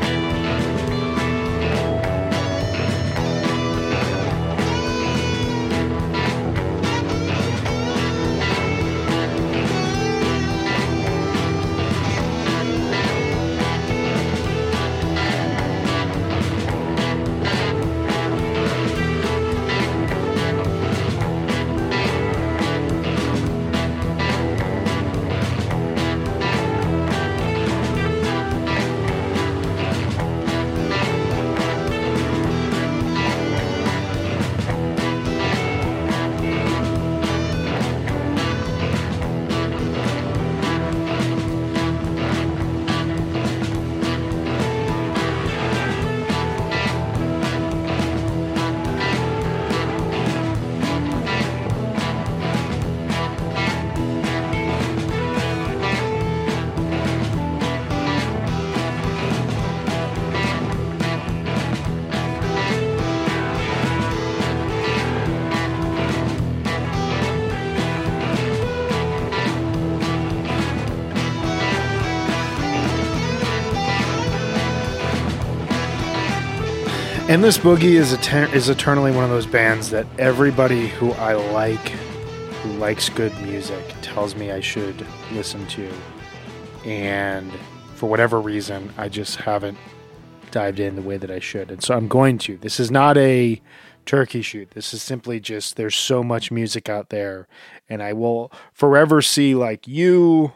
Endless Boogie is eternally one of those bands that everybody who I like, who likes good music, tells me I should listen to. And for whatever reason, I just haven't dived in the way that I should. And so I'm going to. This is not a turkey shoot. This is simply just there's so much music out there. And I will forever see like you,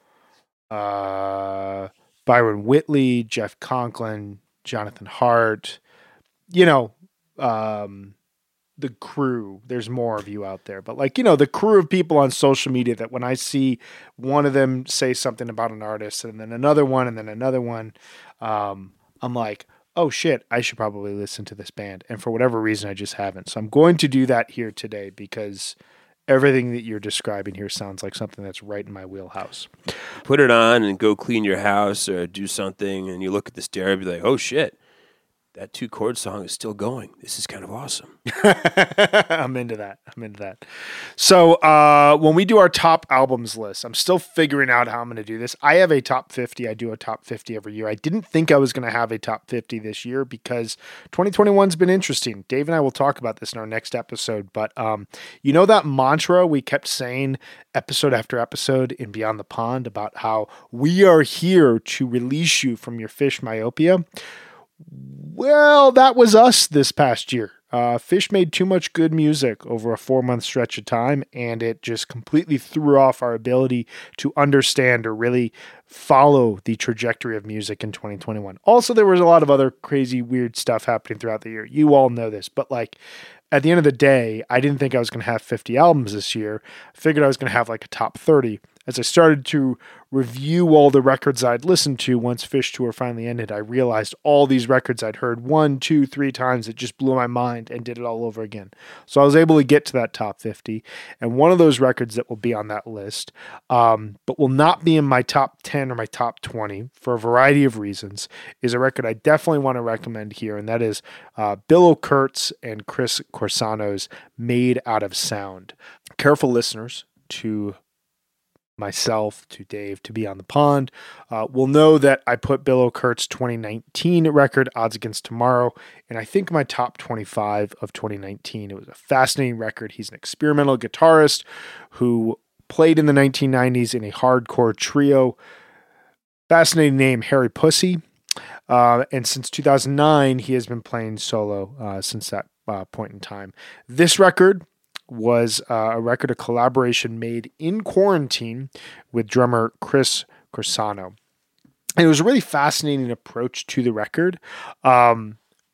Byron Whitley, Jeff Conklin, Jonathan Hart, the crew. There's more of you out there, but the crew of people on social media that when I see one of them say something about an artist and then another one and then another one, I'm like, oh shit, I should probably listen to this band. And for whatever reason, I just haven't. So I'm going to do that here today because everything that you're describing here sounds like something that's right in my wheelhouse. Put it on and go clean your house or do something, and you look at the stereo and be like, oh shit, that 2-chord song is still going. This is kind of awesome. I'm into that. So when we do our top albums list, I'm still figuring out how I'm going to do this. I have a top 50. I do a top 50 every year. I didn't think I was going to have a top 50 this year because 2021's been interesting. Dave and I will talk about this in our next episode. But that mantra we kept saying episode after episode in Beyond the Pond about how we are here to release you from your Phish myopia? Well, that was us this past year. Phish made too much good music over a 4-month stretch of time, and it just completely threw off our ability to understand or really follow the trajectory of music in 2021. Also, there was a lot of other crazy, weird stuff happening throughout the year. You all know this, but at the end of the day, I didn't think I was going to have 50 albums this year. I figured I was going to have a top 30. As I started to review all the records I'd listened to once Phish Tour finally ended, I realized all these records I'd heard 1, 2, 3 times. It just blew my mind and did it all over again. So I was able to get to that top 50. And one of those records that will be on that list, but will not be in my top 10 or my top 20 for a variety of reasons, is a record I definitely want to recommend here. And that is Bill Kurtz and Chris Corsano's Made Out of Sound. Careful listeners to myself, to Dave, to Beyond the Pond, will know that I put Bill Kurtz's 2019 record, Odds Against Tomorrow, and I think my top 25 of 2019. It was a fascinating record. He's an experimental guitarist who played in the 1990s in a hardcore trio. Fascinating name, Harry Pussy. And since 2009, he has been playing solo since that point in time. This record was a record of collaboration made in quarantine with drummer Chris Corsano. And it was a really fascinating approach to the record.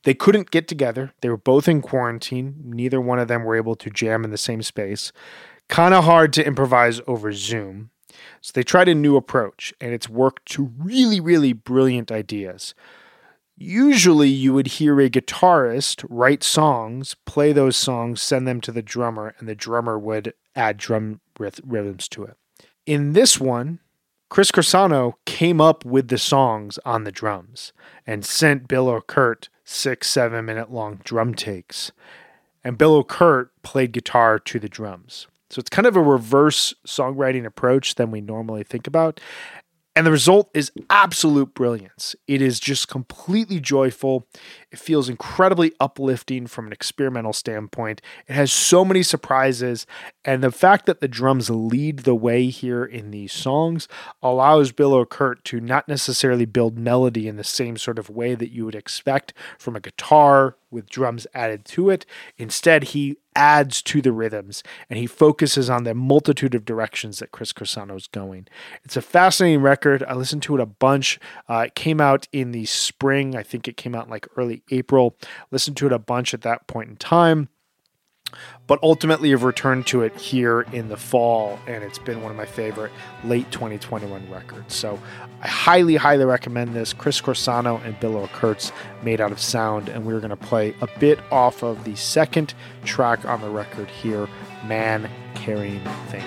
They couldn't get together. They were both in quarantine. Neither one of them were able to jam in the same space. Kind of hard to improvise over Zoom. So they tried a new approach, and it's worked to really, really brilliant ideas. Usually you would hear a guitarist write songs, play those songs, send them to the drummer, and the drummer would add drum rhythms to it. In this one, Chris Corsano came up with the songs on the drums and sent Bill O'Kurt 6-7 minute long drum takes. And Bill O'Kurt played guitar to the drums. So it's kind of a reverse songwriting approach than we normally think about. And the result is absolute brilliance. It is just completely joyful. It feels incredibly uplifting from an experimental standpoint. It has so many surprises. And the fact that the drums lead the way here in these songs allows Bill O'Kurt to not necessarily build melody in the same sort of way that you would expect from a guitar with drums added to it. Instead, he adds to the rhythms and he focuses on the multitude of directions that Chris Corsano is going. It's a fascinating record. I listened to it a bunch. It came out in the spring. I think it came out in like early April. Listened to it a bunch at that point in time. But ultimately, I've returned to it here in the fall, and it's been one of my favorite late 2021 records. So I highly, highly recommend this. Chris Corsano and Bill O'Kurt's Made Out of Sound, and we're going to play a bit off of the second track on the record here, Man Carrying Thing.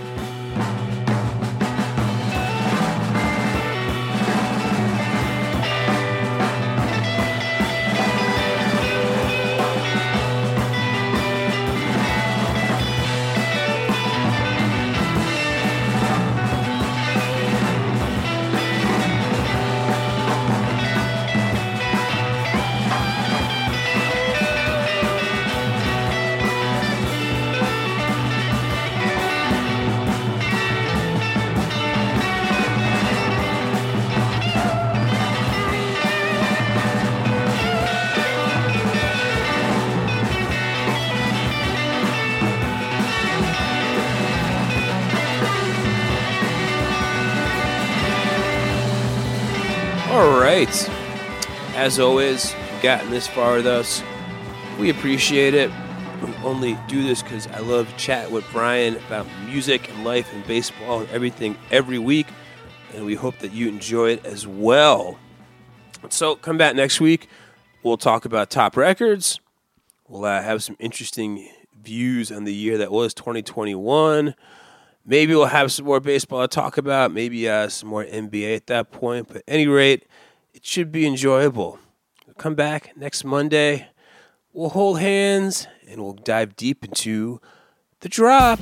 All right. As always, you've gotten this far with us. We appreciate it. We only do this because I love chatting with Brian about music and life and baseball and everything every week, and we hope that you enjoy it as well. So come back next week. We'll talk about top records. We'll have some interesting views on the year that was 2021. Maybe we'll have some more baseball to talk about, maybe some more NBA at that point. But at any rate, it should be enjoyable. We'll come back next Monday. We'll hold hands, and we'll dive deep into the drop.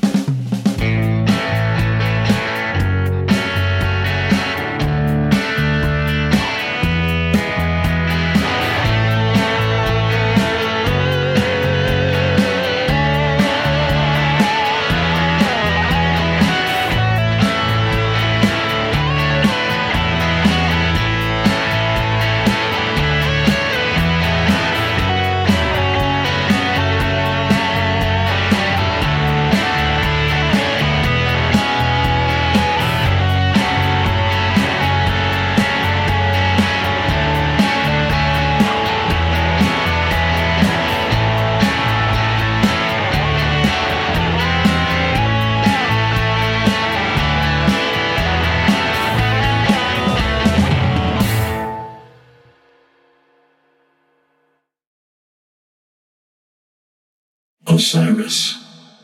Osiris.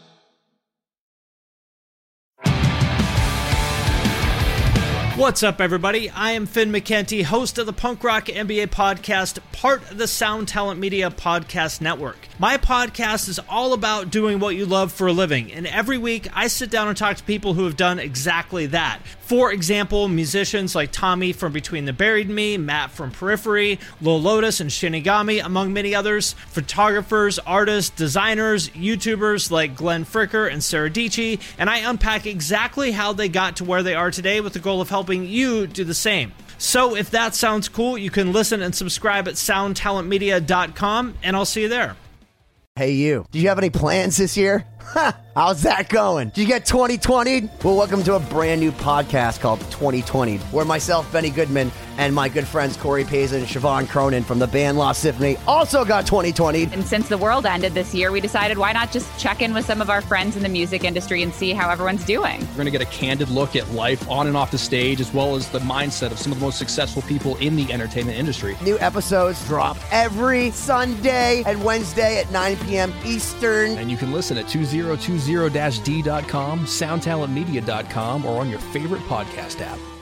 What's up, everybody? I am Finn McKenty, host of the Punk Rock NBA podcast, part of the Sound Talent Media Podcast Network. My podcast is all about doing what you love for a living, and every week I sit down and talk to people who have done exactly that. For example, musicians like Tommy from Between the Buried and Me, Matt from Periphery, Lil Lotus and Shinigami, among many others, photographers, artists, designers, YouTubers like Glenn Fricker and Sarah Dici, and I unpack exactly how they got to where they are today with the goal of helping you do the same. So if that sounds cool, you can listen and subscribe at soundtalentmedia.com, and I'll see you there. Hey, you. Do you have any plans this year? How's that going? Did you get 2020'd? Well, welcome to a brand new podcast called 2020, where myself, Benny Goodman, And my good friends Corey Paisley and Siobhan Cronin from the band Lost Symphony also got 2020. And since the world ended this year, we decided why not just check in with some of our friends in the music industry and see how everyone's doing. We're going to get a candid look at life on and off the stage, as well as the mindset of some of the most successful people in the entertainment industry. New episodes drop every Sunday and Wednesday at 9 p.m. Eastern. And you can listen at 2020-d.com, soundtalentmedia.com, or on your favorite podcast app.